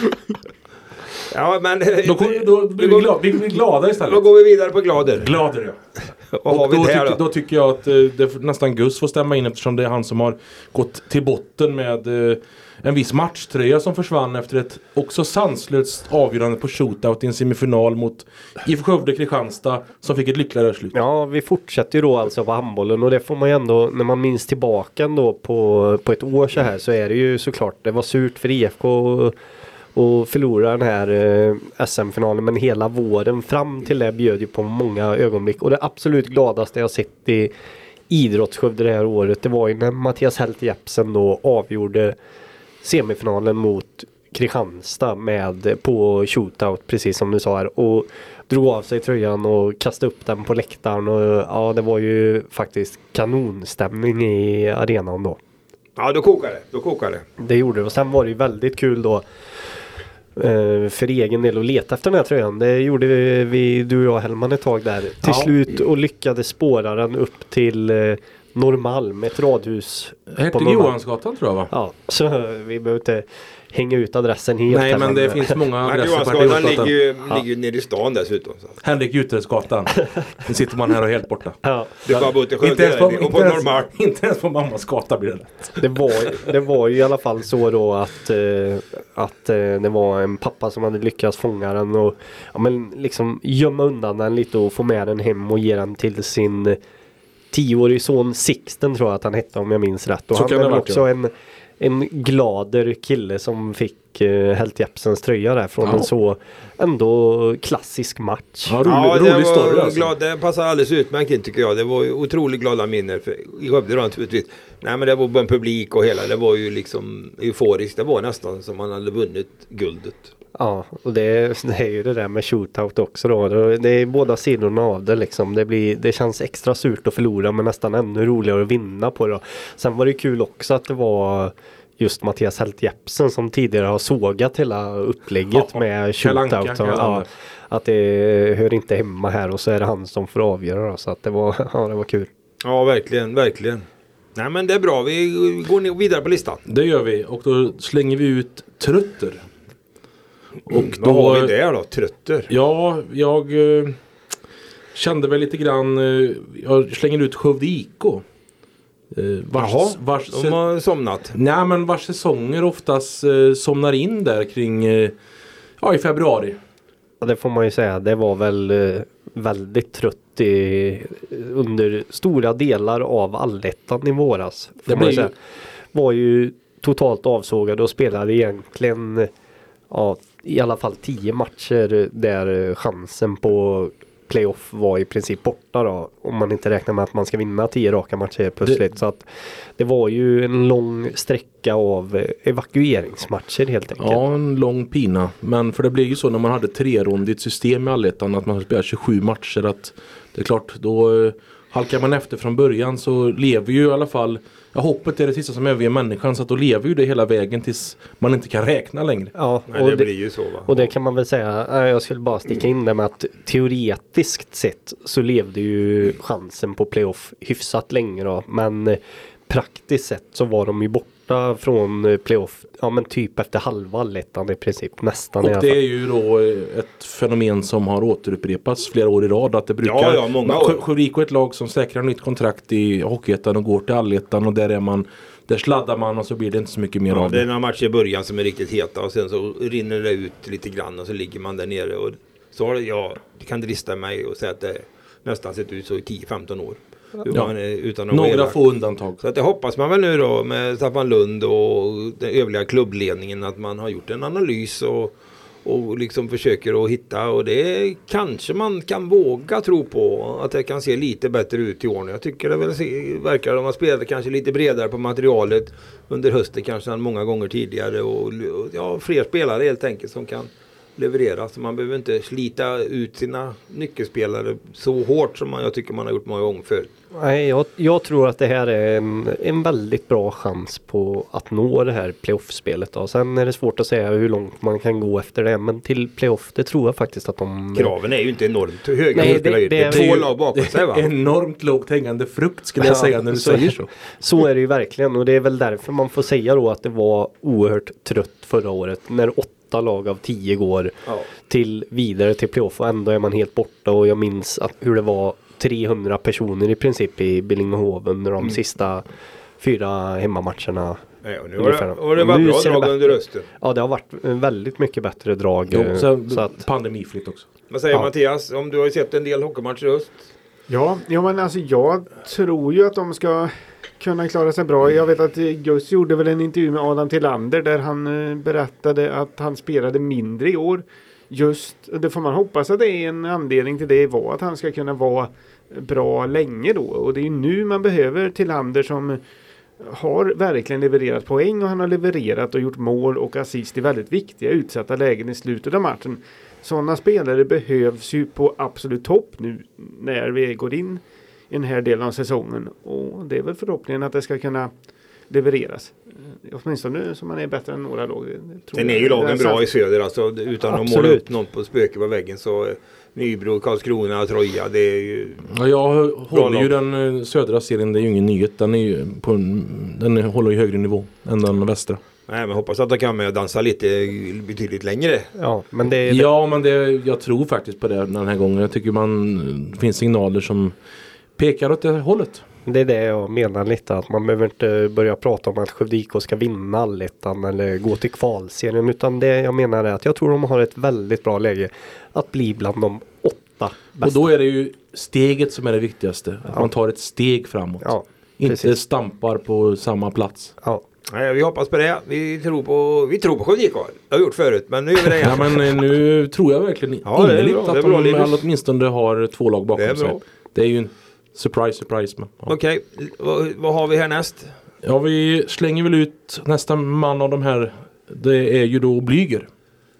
Ja, men då blir vi glada istället. Då går vi vidare på glader. Glader, ja. Och då tycker jag att det nästan Gus får stämma in eftersom det är han som har gått till botten med en viss matchtröja som försvann efter ett också sanslöst avgörande på shootout i en semifinal mot IFK Skövde Kristianstad som fick ett lyckligare slut. Ja, vi fortsätter ju då alltså på handbollen och det får man ju ändå, när man minns tillbaka ändå på ett år så här så är det ju såklart, det var surt för IFK och förlora den här SM-finalen, men hela våren fram till det bjöd ju på många ögonblick. Och det absolut gladaste jag sett i idrottsskövde det här året, det var ju när Mattias Helt Jepsen då avgjorde semifinalen mot Kristianstad på shootout, precis som du sa här, och drog av sig tröjan och kastade upp den på läktaren. Och ja, det var ju faktiskt kanonstämning i arenan då. Ja, då kokar det. Det gjorde det, och sen var det ju väldigt kul då för egen del att leta efter den här tröjan. Det gjorde vi, du och jag Hellman ett tag där till slut och lyckades spåra den upp till Norrmalm, ett radhus. Hertig Johansgatan tror jag va? Ja, så vi behöver inte hänga ut adressen helt. Nej, men det finns många adresser på Johansgatan ligger ju nere i stan dessutom. Så. Henrik Jutresgatan. Nu sitter man här och helt borta. Ja. Det är bara bort till inte ens på mammas gata blir det lätt. Det var ju i alla fall så då att det var en pappa som hade lyckats fånga den och liksom gömma undan den lite och få med den hem och ge den till sin 10-årig son Sixten tror jag att han hette om jag minns rätt. Och så han är också en glader kille som fick Helt Jepsens tröja där från en så ändå klassisk match. Ja, rolig story alltså. Glad, det passar alldeles utmärkt in tycker jag. Det var ju otroligt glada minnen i Skövde då naturligtvis. Nej men det var bara en publik och hela, det var ju liksom euforiskt. Det var nästan som man hade vunnit guldet. Ja, och det är ju det där med shootout också då. Det är båda sidorna av det liksom. Det känns extra surt att förlora men nästan ännu roligare att vinna på det. Sen var det kul också att det var just Mattias Helt Jepsen som tidigare har sågat hela upplägget med shootout. Att det hör inte hemma här och så är det han som får avgöra då, så att det var kul. Ja, verkligen, verkligen. Nej men det är bra, vi går vidare på listan. Det gör vi och då slänger vi ut Trötter. Och då har vi där då, Trötter. Ja, jag kände väl lite grann, jag slänger ut Skövde IK. De har somnat. Nej, men vars säsonger oftast somnar in där kring i februari. Ja, det får man ju säga. Det var väl väldigt trött under stora delar av allettan i våras. Det var ju totalt avsågad och spelade egentligen i alla fall 10 matcher där chansen på playoff var i princip borta då. Om man inte räknar med att man ska vinna 10 raka matcher plötsligt. Så att det var ju en lång sträcka av evakueringsmatcher helt enkelt. Ja, en lång pina. Men för det blev ju så när man hade 3-rondigt system i allettan att man spelar 27 matcher att det är klart, då halkar man efter från början så lever ju i alla fall, hoppet är det sista som överger människan så att då lever ju det hela vägen tills man inte kan räkna längre. Ja, nej, och det blir ju så va? Och det kan man väl säga, jag skulle bara sticka in det med att teoretiskt sett så levde ju chansen på playoff hyfsat länge då, men praktiskt sett så var de ju borta från playoff, men typ efter halva allettan i princip, nästan i alla fall. Och det är ju då ett fenomen som har återupprepats flera år i rad, att det brukar, många år. Skövde är ett lag som säkrar nytt kontrakt i Hockeyettan och går till allettan och där sladdar man och så blir det inte så mycket mer av det. Det är några matcher i början som är riktigt heta och sen så rinner det ut lite grann och så ligger man där nere och så har det kan drista mig och säga att det nästan sett ut så i 10-15 år. Utan några få undantag. Så att det hoppas man väl nu då med Staffan Lund och den övriga klubbledningen att man har gjort en analys och liksom försöker att hitta, och det kanske man kan våga tro på att det kan se lite bättre ut i år. Jag tycker det väl verkar de har spelat kanske lite bredare på materialet under hösten kanske än många gånger tidigare och fler spelare helt enkelt som kan leverera, så man behöver inte slita ut sina nyckelspelare så hårt som jag tycker man har gjort många gånger förut. Nej, jag tror att det här är en väldigt bra chans på att nå det här playoff-spelet då. Sen är det svårt att säga hur långt man kan gå efter det, men till playoff, det tror jag faktiskt att de... Kraven är ju inte enormt höga. Nej, det är 2 lag bakom sig va? Enormt lågt hängande frukt skulle jag säga när du säger så. Så är det ju verkligen, och det är väl därför man får säga då att det var oerhört trött förra året när 8 lag av 10 går till vidare till playoff och ändå är man helt borta, och jag minns hur det var 300 personer i princip i Billingehov under de sista 4 hemmamatcherna. Ja, nu var det var bra drag under hösten. Ja, det har varit väldigt mycket bättre drag. Så att pandemifritt också. Vad säger Mattias, om du har sett en del hockeymatcher i höst? Ja, men alltså jag tror ju att de ska kunna klara sig bra. Jag vet att Gus gjorde väl en intervju med Adam Tillander där han berättade att han spelade mindre i år. Just, det får man hoppas att det är en anledning till det var att han ska kunna vara bra länge då. Och det är nu man behöver Tillander som har verkligen levererat poäng, och han har levererat och gjort mål och assist i väldigt viktiga utsatta lägen i slutet av matchen. Sådana spelare behövs ju på absolut topp nu när vi går in i den här delen av säsongen, och det är väl förhoppningen att det ska kunna levereras. åtminstone som man är bättre än några lag. Den är ju lagen bra i söder alltså, utan att måla upp någon på spöke på väggen så Nybro, Karlskrona, Troja, det är ju... Ja, jag håller ju den södra serien, det är ju ingen nyhet. Den är ju den håller ju högre nivå än den västra. Nej, men hoppas att de kan med och dansa lite betydligt längre. Ja, men jag tror faktiskt på det den här gången. Jag tycker det finns signaler som pekar åt det hållet. Det är det jag menar lite, att man behöver inte börja prata om att Skövde IK ska vinna allettan eller gå till kvalserien, utan det jag menar är att jag tror de har ett väldigt bra läge att bli bland de 8 bästa. Och då är det ju steget som är det viktigaste. Att man tar ett steg framåt. Ja, inte stampar på samma plats. Ja. Nej, vi hoppas på det. Vi tror på Skövde IK. Det har vi gjort förut, men nu gör vi det igen. Ja, men nu tror jag verkligen innerligt att de åtminstone har 2 lag bakom sig. Det är ju en surprise. Men, ja. Okej, vad har vi härnäst? Ja, vi slänger väl ut nästa man av de här. Det är ju då Blyger.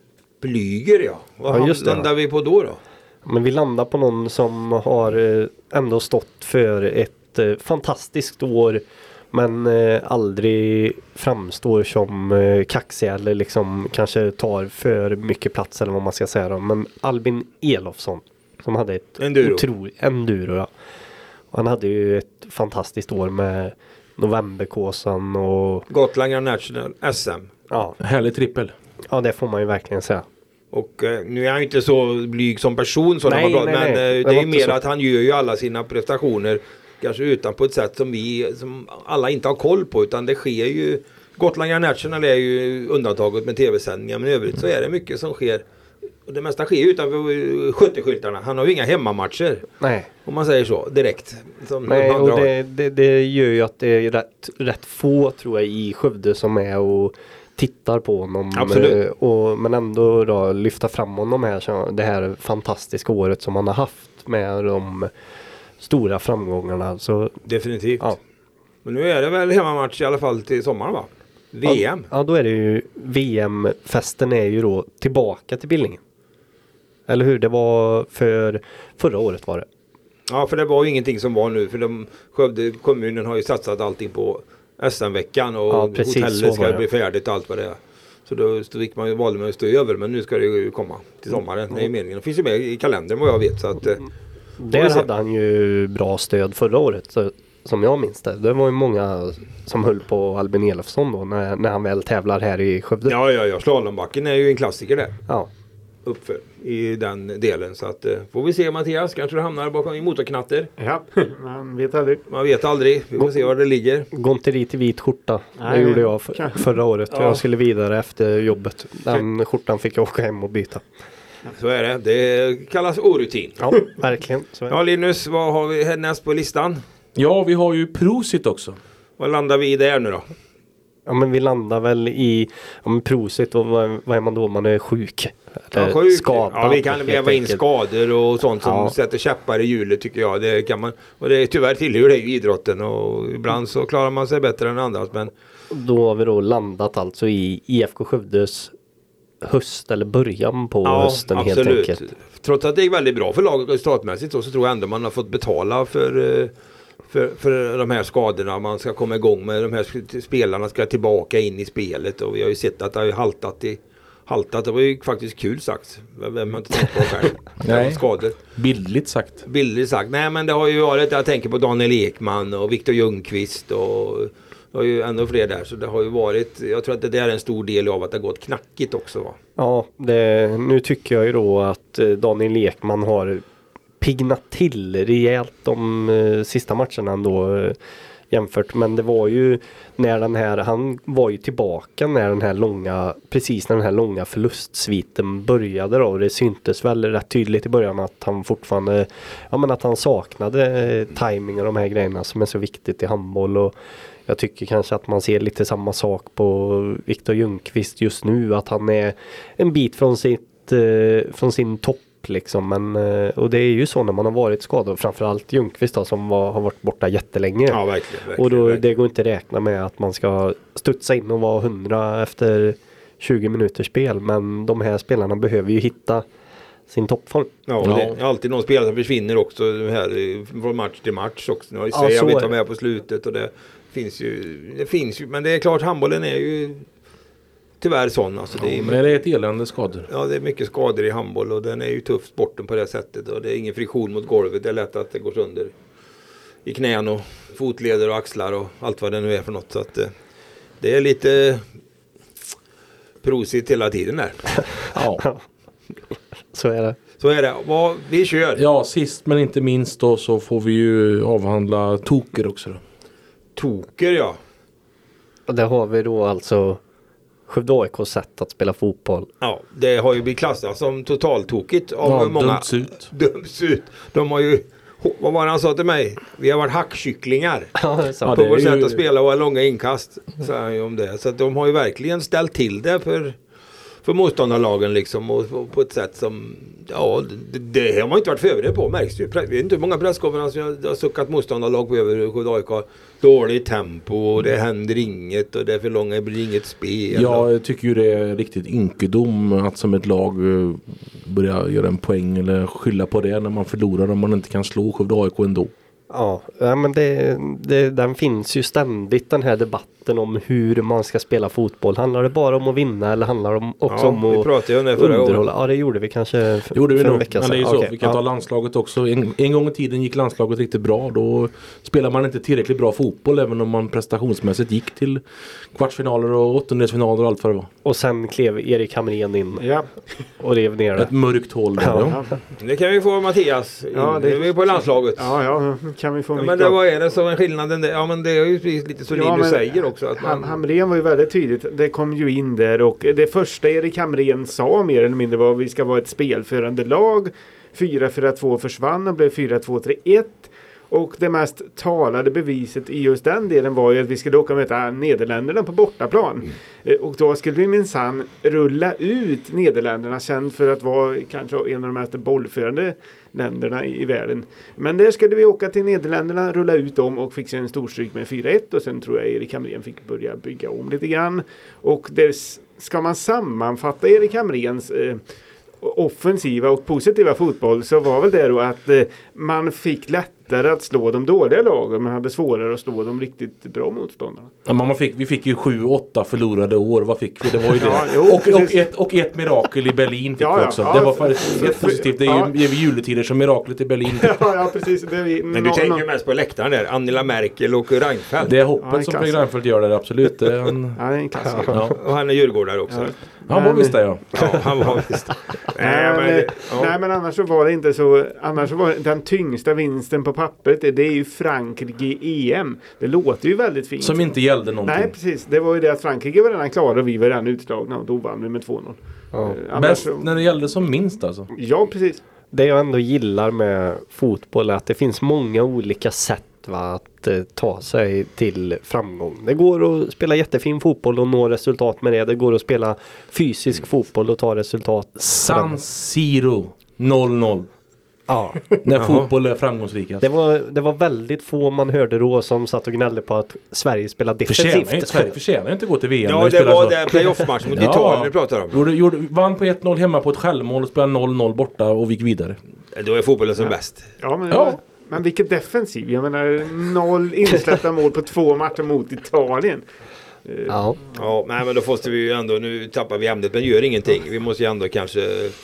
Blyger, ja. Vad landar vi på då? Men vi landar på någon som har ändå stått för ett fantastiskt år, men aldrig framstår som kaxig eller liksom kanske tar för mycket plats eller vad man ska säga då. Men Albin Elofsson som hade ett enduro. Ja. Han hade ju ett fantastiskt år med Novemberkåsan och Gotland National SM. Ja, härlig trippel. Ja, det får man ju verkligen säga. Och nu är han inte så blyg som person så men det är ju mer så att han gör ju alla sina prestationer kanske utan på ett sätt som alla inte har koll på, utan det sker ju. Gotland National är ju undantaget med tv-sändningar, men i övrigt så är det mycket som sker. Och det mesta sker utanför skytteskyltarna. Han har ju inga hemmamatcher. Nej. Om man säger så, direkt. Nej, och det gör ju att det är rätt få, tror jag, i Skövde som är och tittar på honom. Absolut. Men ändå då lyfta fram honom här, det här fantastiska året som han har haft med de stora framgångarna. Så, definitivt. Ja. Men nu är det väl hemmamatch i alla fall till sommaren, va? VM. Ja, då är det ju VM-festen är ju då tillbaka till Billingen. Eller hur? Det var förra året var det. Ja, för det var ju ingenting som var nu. För Skövde kommunen har ju satsat allting på SM-veckan och hotellet ska bli färdigt och allt vad det är. Så då valde man att stå över, men nu ska det ju komma till sommaren. Det är meningen. Det finns ju med i kalendern vad jag vet. Så att, där hade han ju bra stöd förra året, så, som jag minns det. Det var ju många som höll på Albin Elofsson då när han väl tävlar här i Skövde. Ja. Slalombacken är ju en klassiker där. Ja. Uppför i den delen, så att får vi se, Mattias, kanske du hamnar bakom i motorknatter. Ja, man vet aldrig. Vi får se var det ligger. Gå inte dit i vit skjorta. Det gjorde jag förra året. Ja. Jag skulle vidare efter jobbet. Den skjortan fick jag åka hem och byta. Så är det. Det kallas orutin. Ja, verkligen. Så är det. Ja, Linus, vad har vi härnäst på listan? Ja, vi har ju Prosit också. Vad landar vi i där nu då? Ja, men vi landar väl i Prosit, och vad är man då? Man är sjuk. Skadad. Ja, vi kan leva in skador och sånt som sätter käppar i hjulet, tycker jag. Det kan man, och det tyvärr tillhör det ju idrotten, och ibland så klarar man sig bättre än andra. Men då har vi då landat alltså i IFK Skövdes höst, eller början på hösten, absolut. Helt enkelt. Trots att det är väldigt bra för laget resultatmässigt så tror jag ändå man har fått betala för de här skadorna. Man ska komma igång med de här spelarna, ska tillbaka in i spelet, och vi har ju sett att det har ju haltat. Det var ju faktiskt kul sagt. Vem har inte tänkt på själv? Nej, skador. Bildligt sagt. Nej, men det har ju varit, jag tänker på Daniel Ekman och Viktor Ljungqvist och det har ju ännu fler där, så det har ju varit, jag tror att det där är en stor del av att det har gått knackigt också, va? Ja, nu tycker jag ju då att Daniel Ekman har pignat till rejält de sista matcherna ändå jämfört, men det var ju han var ju tillbaka när den här långa förlustsviten började då, och det syntes väl rätt tydligt i början att han fortfarande, att han saknade timing och de här grejerna som är så viktigt i handboll, och jag tycker kanske att man ser lite samma sak på Viktor Ljungqvist just nu, att han är en bit från sin topp liksom, men och det är ju så när man har varit skadad, framförallt Ljungqvist då, som har varit borta jättelänge. Ja, verkligen. Och då det går inte att räkna med att man ska studsa in och vara 100 efter 20 minuters spel, men de här spelarna behöver ju hitta sin toppform. Ja, och det är alltid någon spelare som försvinner också här från match till match också. Jag vet vad med på slutet, och det Det finns ju, men det är klart handbollen är ju tyvärr sån. Alltså, men det är ett elände skador. Ja, det är mycket skador i handboll och den är ju tuff sporten på det sättet. Och det är ingen friktion mot golvet. Det är lätt att det går sönder i knän och fotleder och axlar och allt vad det nu är för något. Så att det är lite prosit hela tiden där. Ja, så är det. Så är det. Vi kör. Ja, sist men inte minst då så får vi ju avhandla toker också då. Toker, ja. Och där har vi då alltså Skövde AIKs sätt att spela fotboll. Ja, det har ju blivit klassat som totaltokigt av många. Döms ut. De har ju, vad var det han sa till mig? Vi har varit hackkycklingar på vårt sätt att spela och ha långa inkast. Så om det. Så att de har ju verkligen ställt till det för motståndarlagen liksom och på ett sätt som det har man inte varit förberedd på, märks det ju. Det är inte hur många presskonferenser har suckat motståndarlag på över Skövde AIK. Dåligt tempo och det händer inget och det är för långa, det blir inget spel. Jag tycker ju det är riktigt ynkedom att som ett lag börja göra en poäng eller skylla på det när man förlorar om man inte kan slå Skövde AIK ändå. Ja, men den finns ju ständigt den här debatten om hur man ska spela fotboll. Handlar det bara om att vinna eller handlar det också om att underhålla? Ja, det gjorde vi kanske för en vecka sedan. Men det är ju så, vi kan ta landslaget också. En gång i tiden gick landslaget riktigt bra. Då spelar man inte tillräckligt bra fotboll även om man prestationsmässigt gick till kvartsfinaler och åttondelsfinaler och allt för det var. Och sen klev Erik Hamrén in och rev ner det. Ett mörkt hål där, ja. Det kan vi få Mattias. Ja, det är vi på landslaget. Ja, kan vi få mycket. Men det, vad är det som är skillnaden? Ja, men det är ju lite så du säger också. Att Hamrén var ju väldigt tydligt. Det kom ju in där och det första Erik Hamrén sa mer eller mindre var att vi ska vara ett spelförande lag. 4-4-2 försvann och blev 4-2-3-1. Och det mest talade beviset i just den delen var ju att vi skulle åka och möta Nederländerna på bortaplan. Och då skulle vi minsann rulla ut Nederländerna, känd för att vara kanske en av de mest bollförande länderna i världen. Men där skulle vi åka till Nederländerna, rulla ut dem och fixa en stor stryk med 4-1. Och sen tror jag Erik Hamrén fick börja bygga om lite grann. Och där ska man sammanfatta Erik Hamréns offensiva och positiva fotboll så var väl det då att man fick lättare att slå de dåliga lagen men hade svårare att slå de riktigt bra motståndarna. Ja, vi fick ju 7-8 förlorade år. Vad fick vi? Det var ju det. Och ett mirakel i Berlin fick vi också. Det var ett positivt. Det är ju juletider som miraklet i Berlin. Ja, precis. Men du tänker mest på läktaren där. Angela Merkel och Reinfeldt. Det är hoppet som Fredrik Reinfeldt gör det, absolut. Det är en klassiker. Ja. Och han är djurgårdare också. Han var visst det, ja. Han var visst. Nej, men annars så var det inte så. Annars så var den tyngsta vinsten på pappret, det är ju Frankrike i EM. Det låter ju väldigt fint. Som inte gällde någonting. Nej, precis. Det var ju det att Frankrike var redan klara och vi var redan utslagna och då vann vi med 2-0. Ja. Bäst så... när det gällde som minst alltså. Ja, precis. Det jag ändå gillar med fotboll är att det finns många olika sätt att ta sig till framgång. Det går att spela jättefin fotboll och nå resultat med det. Det går att spela fysisk fotboll och ta resultat. San Siro 0-0. Ja. När fotboll är framgångsrikast. Det var väldigt få man hörde då som satt och gnällde på att Sverige spelar defensivt. Sverige förtjänar inte gå till VM. Ja, det var det playoff-match mot Italien vi pratar om. Vann på 1-0 hemma på ett självmål och spelade 0-0 borta och gick vidare. Då är fotbollen som bäst. Men vilket defensiv. Jag menar 0 insläppta mål på 2 matcher mot Italien. Ja, nej, men då måste vi ju ändå, nu tappar vi ämnet men gör ingenting. Vi måste ju ändå kanske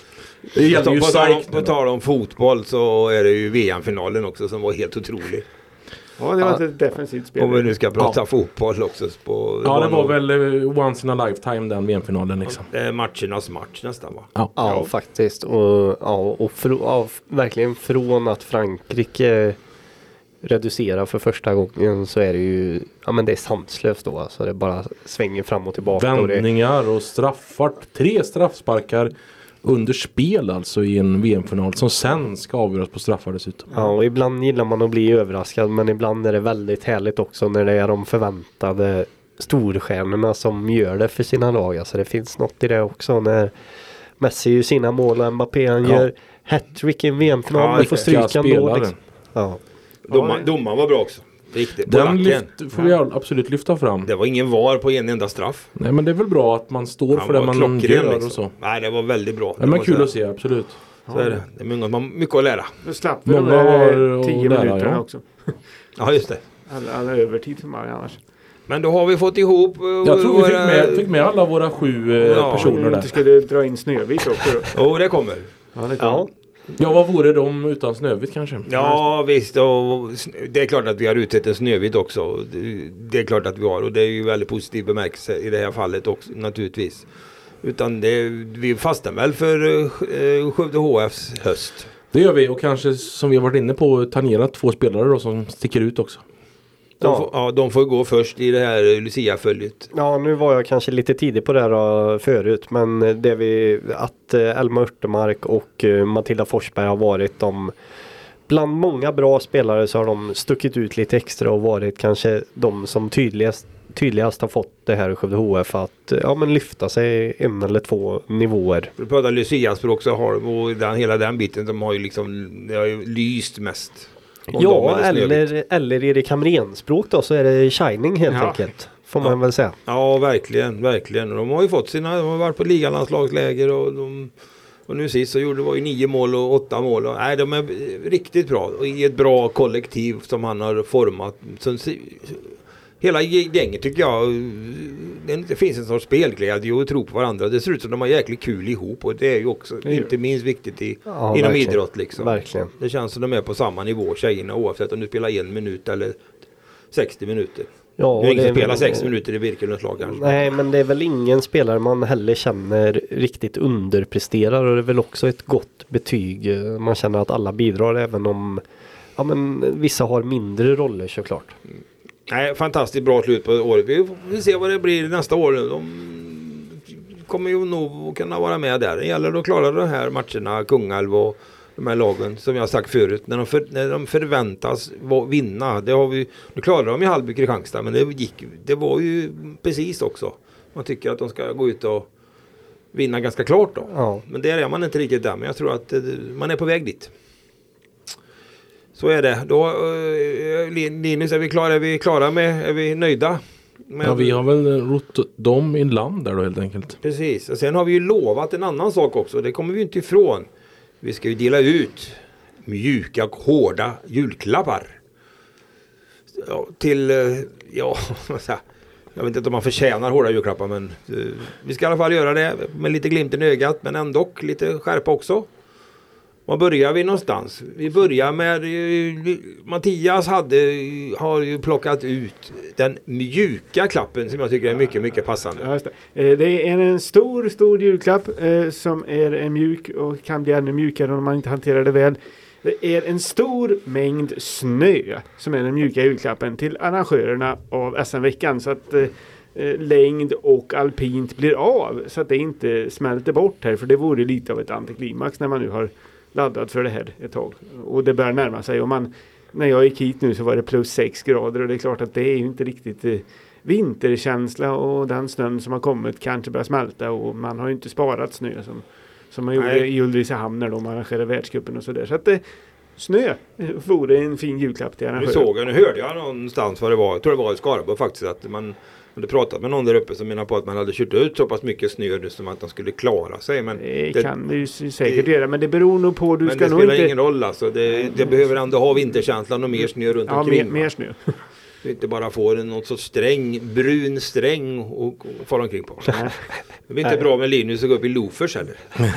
på tal om fotboll så är det ju VM-finalen också som var helt otrolig. Ja, det var ett defensivt spel. Om vi nu ska prata fotboll också. Det var väl once in a lifetime den VM-finalen liksom. Det är matchernas match nästan, va? Ja, faktiskt. Och verkligen från att Frankrike reducerar för första gången så är det ju, men det är sanslöst då. Alltså det bara svänger fram och tillbaka. Vändningar och straffar. 3 straffsparkar under spel alltså i en VM-final som sen ska avgöras på straffar dessutom. Ja, och ibland gillar man att bli överraskad men ibland är det väldigt härligt också när det är de förväntade storstjärnorna som gör det för sina lag. Alltså det finns något i det också när Messi gör sina mål och Mbappé gör hattrick i en VM-final och får stryka ändå. Liksom. Ja. Domaren var bra också. Riktigt. Den får vi absolut lyfta fram. Det var ingen var på en enda straff. Nej, men det är väl bra att man står för det man gör liksom. Och så. Nej, det var väldigt bra. Det är kul att se, absolut. Så är det. Det är mycket att lära. Nu slapp vi de 10 minuterna också. Ja, just det. Alla övertid som var annars. Men då har vi fått ihop... Jag tror vi fick med alla våra 7 personer där. Du skulle dra in Snövit också då. Jo, det kommer. Ja, vad vore de utan Snövit kanske? Ja, visst. Och det är klart att vi har utsett en Snövit också. Det är klart att vi har. Och det är ju väldigt positiv bemärkelse i det här fallet också, naturligtvis. Utan vi fastar väl för Skövde HFs höst. Det gör vi, och kanske som vi har varit inne på tangera 2 spelare då som sticker ut också. De får gå först i det här Lucia-följet. Ja, nu var jag kanske lite tidig på det här förut, men att Elma Örtemark och Matilda Forsberg har varit bland många bra spelare, så har de stuckit ut lite extra och varit kanske de som tydligast har fått det här Skövde HF att lyfta sig 1 eller 2 nivåer. För att prata Lucia-språk så har hela den biten som har ju liksom, det har ju lyst mest. Ja, eller i det Kamrenspråk då, så är det shining helt enkelt. Får man väl säga. Ja, verkligen. De har ju fått de har varit på ligalandslagsläger och nu sist så var ju 9 mål och 8 mål. Nej, de är riktigt bra. Och i ett bra kollektiv som han har format. Så, hela gänget tycker jag, det finns en sorts spelglädje och tro på varandra. Det ser ut som de har jäkligt kul ihop, och det är ju också inte minst viktigt inom verkligen. Idrott liksom. Verkligen. Det känns som de är på samma nivå, tjejerna, oavsett om du spelar 1 minut eller 60 minuter. Ja, det är ingen som spelar 6 minuter i Birkelunds lag kanske. Nej, men det är väl ingen spelare man heller känner riktigt underpresterar, och det är väl också ett gott betyg. Man känner att alla bidrar, även om vissa har mindre roller såklart. Nej, fantastiskt bra slut på året. Vi får se vad det blir nästa år. De kommer ju nog kunna vara med där. Det gäller att klara de här matcherna, Kungälv och de här lagen, som jag har sagt förut. När de förväntas vinna. Nu klarade de i Hallby Kristianstad, men det var ju precis också. Man tycker att de ska gå ut och vinna ganska klart då. Ja. Men där är man inte riktigt där. Men jag tror att man är på väg dit. Så är det. Då, Linus, är vi nöjda? Ja, vi har väl rott dem i land där då helt enkelt. Precis. Och sen har vi ju lovat en annan sak också. Det kommer vi inte ifrån. Vi ska ju dela ut mjuka och hårda julklappar. Till, jag vet inte om man förtjänar hårda julklappar, men vi ska i alla fall göra det med lite glimt i ögat, men ändå lite skärpa också. Var börjar vi någonstans? Vi börjar med Mattias har ju plockat ut den mjuka klappen som jag tycker är mycket, mycket passande. Ja, just det. Det är en stor julklapp som är en mjuk och kan bli ännu mjukare om man inte hanterar det väl. Det är en stor mängd snö som är den mjuka julklappen till arrangörerna av SM-veckan, så att längd och alpint blir av, så att det inte smälter bort här, för det vore lite av ett antiklimax när man nu har laddat för det här ett tag. Och det börjar närma sig. Och när jag gick hit nu så var det plus 6 grader. Och det är klart att det är ju inte riktigt vinterkänsla. Och den snön som har kommit kanske börjar smälta. Och man har ju inte sparat snö som man gjorde i Ulricehamn när de arrangerade världscupen och sådär. Så att snö vore en fin julklapp till arrangören. Nu hörde jag någonstans vad det var. Jag tror det var i Skaraborg faktiskt, att man hade pratat med någon där uppe som menar på att man hade kört ut så pass mycket snö som att de skulle klara sig. Men det kan du säkert göra, men det beror nog på. Men det spelar ingen roll alltså. Det behöver ändå ha vinterkänslan och mer snö runt omkring. Mer snö. Du inte bara får något så brun sträng och fara omkring på. Det blir inte bra med Linus att gå upp i loafers heller.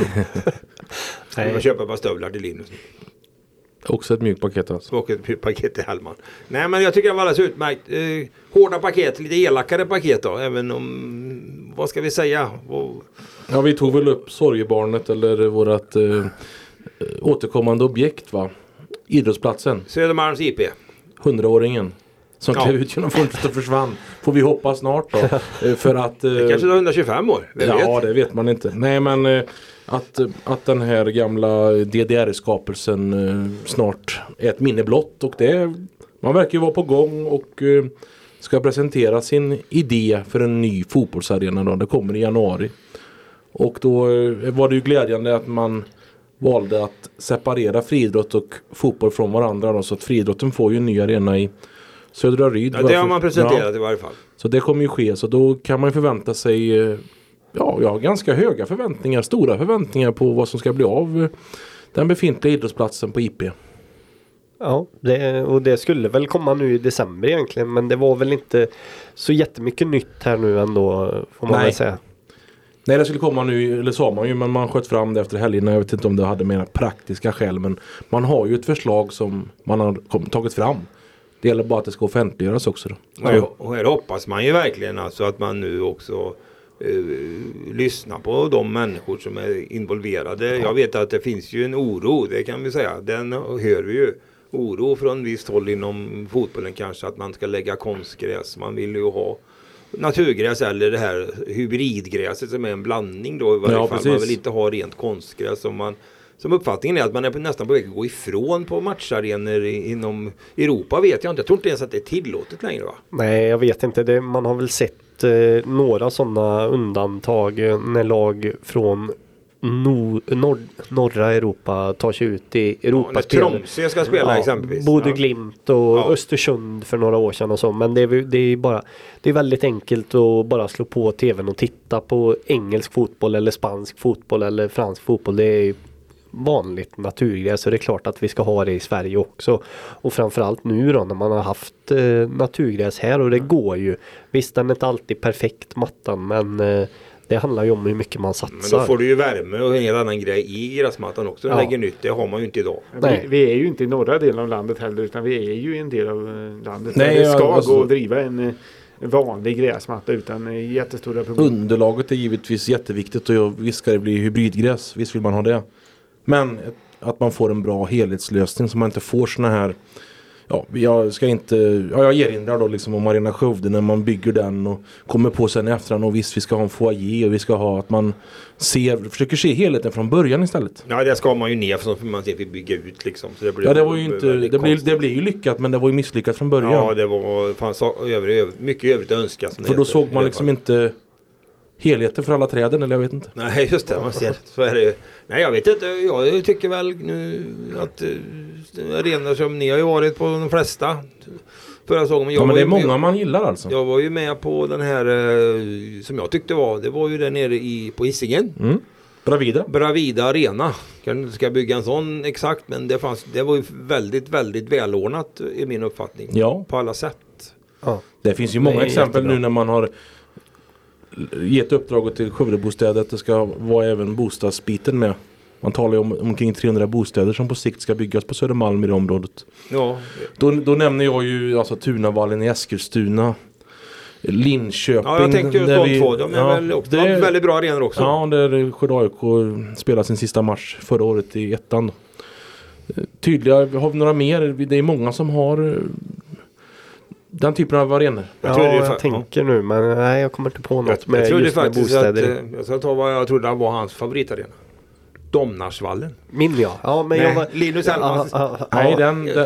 Man köper bara stövlar till Linus. Också ett mjukt paket alltså. Och ett paket till Hellman. Nej, men jag tycker det var alldeles utmärkt. Hårda paket, lite elakare paket då. Även om, vad ska vi säga? Ja, vi tog väl upp sorgebarnet eller vårat återkommande objekt, va? Idrottsplatsen. Södermalms IP. 100-åringen. Som klev ut genom fönstret och försvann. Får vi hoppas snart då. För att, det kanske är 125 år. Det vet man inte. Nej, men att den här gamla DDR-skapelsen snart är ett minne blott. Och man verkar ju vara på gång och ska presentera sin idé för en ny fotbollsarena då. Det kommer i januari. Och då var det ju glädjande att man valde att separera friidrott och fotboll från varandra då, så att friidrotten får ju en ny arena i Södra Ryd. Ja, det har man presenterat i varje fall. Så det kommer ju ske, så då kan man förvänta sig ganska höga förväntningar, stora förväntningar på vad som ska bli av den befintliga idrottsplatsen på IP. Ja, och det skulle väl komma nu i december egentligen, men det var väl inte så jättemycket nytt här nu ändå, får man väl säga. Nej, det skulle komma nu, eller sa man ju, men man sköt fram det efter helgen. Jag vet inte om det hade mer praktiska skäl, men man har ju ett förslag som man har tagit fram. Det gäller bara att det ska offentliggöras också då. Och här hoppas man ju verkligen alltså att man nu också lyssnar på de människor som är involverade. Jag vet att det finns ju en oro, det kan vi säga. Den hör vi ju. Oro från visst håll inom fotbollen kanske att man ska lägga konstgräs. Man vill ju ha naturgräs eller det här hybridgräset som är en blandning då i varje fall. Precis. Man vill inte ha rent konstgräs som uppfattningen är att man är nästan på väg att gå ifrån på matcharenor inom Europa vet jag inte. Jag tror inte ens att det är tillåtet längre, va? Nej, jag vet inte. Man har väl sett några sådana undantag när lag från norra Europa tar sig ut i Europaspel. Tromsø ska spela exempelvis. Både Glimt och Östersund för några år sedan och så. Men det är väldigt enkelt att bara slå på tvn och titta på engelsk fotboll eller spansk fotboll eller fransk fotboll. Det är vanligt naturgräs, så det är klart att vi ska ha det i Sverige också. Och framförallt nu då när man har haft naturgräs här, och det går ju. Visst, den är inte alltid perfekt mattan, men det handlar ju om hur mycket man satsar. Men då får du ju värme och en helt annan grej i gräsmattan också. Den lägger nytt, det har man ju inte idag. Vi är ju inte i norra delen av landet heller, utan vi är ju en del av landet. Nej, det ska gå att driva en vanlig gräsmatta utan jättestora problem. Underlaget är givetvis jätteviktigt, och visst ska det bli hybridgräs. Visst vill man ha det. Men att man får en bra helhetslösning så man inte får såna här. Jag erinrar då liksom om Arena Skövde när man bygger den och kommer på sen efterhand, och visst vi ska ha en foyer och vi ska ha att man försöker se helheten från början istället. Ja, det ska man ju ner för man ser vi bygga ut liksom. Så det blir det var ju inte det blir ju lyckat, men det var ju misslyckat från början. Ja, det var mycket övrigt att önska. För då såg man liksom inte helheten för alla träden, eller jag vet inte. Nej, just det, man ser. Så är det ju. Nej, jag vet inte. Jag tycker väl nu att arenor som ni har ju varit på de flesta förra säsongen. Men det är många man gillar alltså. Jag var ju med på den här som jag tyckte det var ju där nere på Hisingen. Bravida Arena. Kanske ska bygga en sån exakt, men det var ju väldigt, väldigt välordnat i min uppfattning. Ja. På alla sätt. Ja. Det finns ju många exempel nu när man har gett uppdraget till Skövdebostäder att det ska vara även bostadsbiten med. Man talar ju om omkring 300 bostäder som på sikt ska byggas på Södermalm i det området. Ja. Då nämner jag ju alltså Tunavallen i Eskilstuna, Linköping. Ja, jag tänkte just de två. De är väl också väldigt bra arenor också. Ja, där Skövde AIK spelade sin sista match förra året i ettan. Tydliga, har vi några mer? Det är många som har den typen av arenor. Jag tänker nu, men nej, jag kommer inte på något med just med bostäder. Jag ska ta vad jag trodde var hans favoritarena. Domnarsvallen. Linus Elmas. Nej,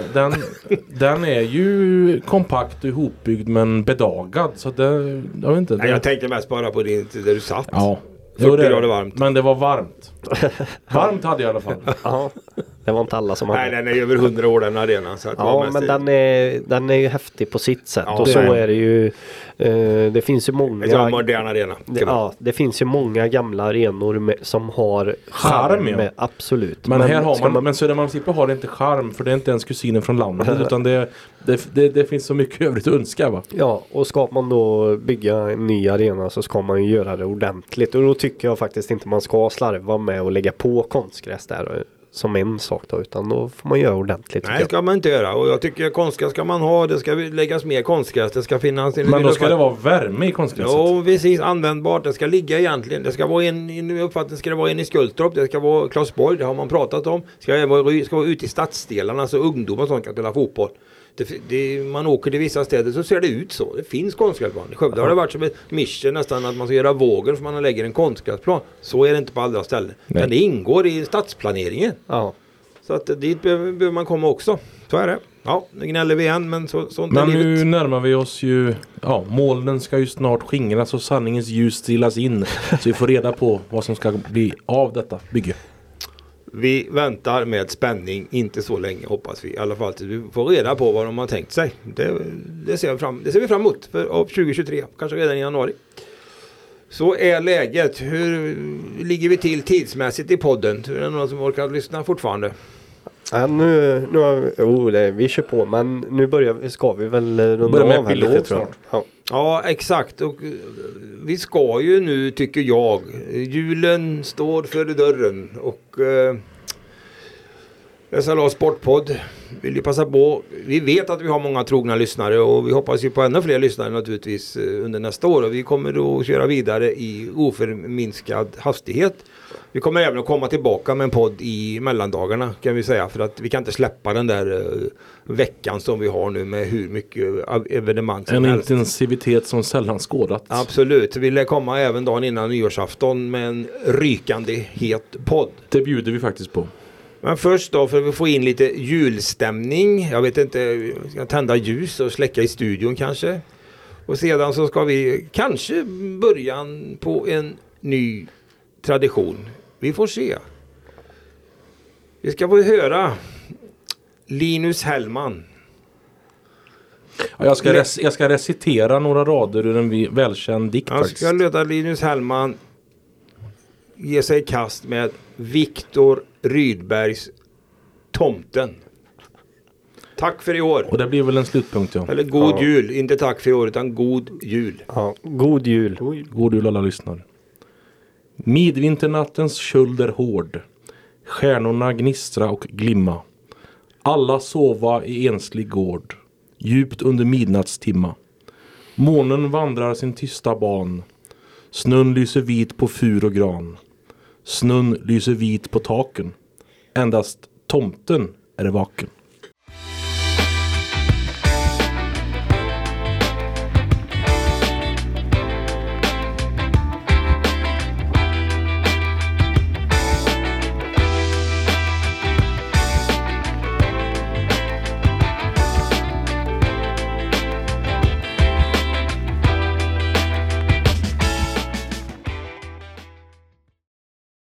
den är ju kompakt och ihopbyggd men bedagad, så det, jag vet inte. Nej, jag tänkte mest bara på där du satt. Ja. 40 grader varmt. Men det var varmt. Varmt hade jag i alla fall. Ja, det var inte alla som hade. Nej, den är över 100 år den arenan. Så att men den är ju häftig på sitt sätt. Ja, och så är det ju. Det finns ju många. Det är en modern arena. Det finns ju många gamla arenor som har charm med. Absolut. Men här har man, men Södermalms IP har inte charm, för det är inte ens kusinen från landet, utan det finns så mycket övrigt att önska, va? Ja, och ska man då bygga en ny arena så ska man ju göra det ordentligt, och då tycker jag faktiskt inte man ska slarva med och lägga på konstgräs där som en sak då, utan då får man göra ordentligt. Nej, det ska man inte göra, och jag tycker konstgräs ska man ha, det ska läggas mer konstgräs, det ska finnas. Men då ska det vara värme i konstgräset. Ja, precis, användbart, det ska ligga egentligen, det ska vara i uppfattning ska det vara en i Skultorp, det ska vara Klasborg, det har man pratat om, ska vara ute i stadsdelarna så ungdomar som kan spela fotboll. Man åker till vissa städer så ser det ut så. Det finns konstgräsplan. I Skövde har det varit som ett mission nästan att man ska göra vågen för man lägger en konstgräsplan. Så är det inte på alla ställen. Men det ingår i stadsplaneringen. Ja. Så att dit behöver man komma också. Så är det. Ja, nu gnäller vi igen, men så men nu närmar vi oss ju. Ja, molnen ska ju snart skingras och sanningens ljus stilas in. Så vi får reda på vad som ska bli av detta bygge. Vi väntar med spänning, inte så länge hoppas vi. I alla fall tills vi får reda på vad de har tänkt sig. Det ser vi fram emot för 2023, kanske redan i januari. Så är läget. Hur ligger vi till tidsmässigt i podden? Är det någon som orkar lyssna fortfarande? Ja, vi kör på, men nu ska vi väl runda med av här lite, tror jag. Ja, exakt. Och vi ska ju nu, tycker jag, julen står för dörren och SLA Sportpodd vill ju passa på. Vi vet att vi har många trogna lyssnare och vi hoppas ju på ännu fler lyssnare naturligtvis under nästa år, och vi kommer att köra vidare i oförminskad hastighet. Vi kommer även att komma tillbaka med en podd i mellandagarna, kan vi säga, för att vi kan inte släppa den där veckan som vi har nu med hur mycket evenemang som helst. En intensivitet som sällan skådat. Absolut, vi vill komma även dagen innan nyårsafton med en rykande het podd. Det bjuder vi faktiskt på. Men först då, för att få in lite julstämning. Jag vet inte, vi ska tända ljus och släcka i studion kanske. Och sedan så ska vi kanske början på en ny tradition. Vi får se. Vi ska få höra Linus Hellman. Ja, jag ska recitera några rader ur en välkänd dikt. Jag ska låta Linus Hellman ge sig i kast med Viktor Rydbergs Tomten. Tack för i år. Och det blir väl en slutpunkt, ja. Eller god jul. Inte tack för i år, utan god jul. Ja, god jul. God jul alla lyssnare. Midvinternattens köld är hård. Stjärnorna gnistra och glimma. Alla sova i enslig gård. Djupt under midnattstimma. Månen vandrar sin tysta ban. Snön lyser vit på fur och gran. Snön lyser vit på taken. Endast tomten är vaken.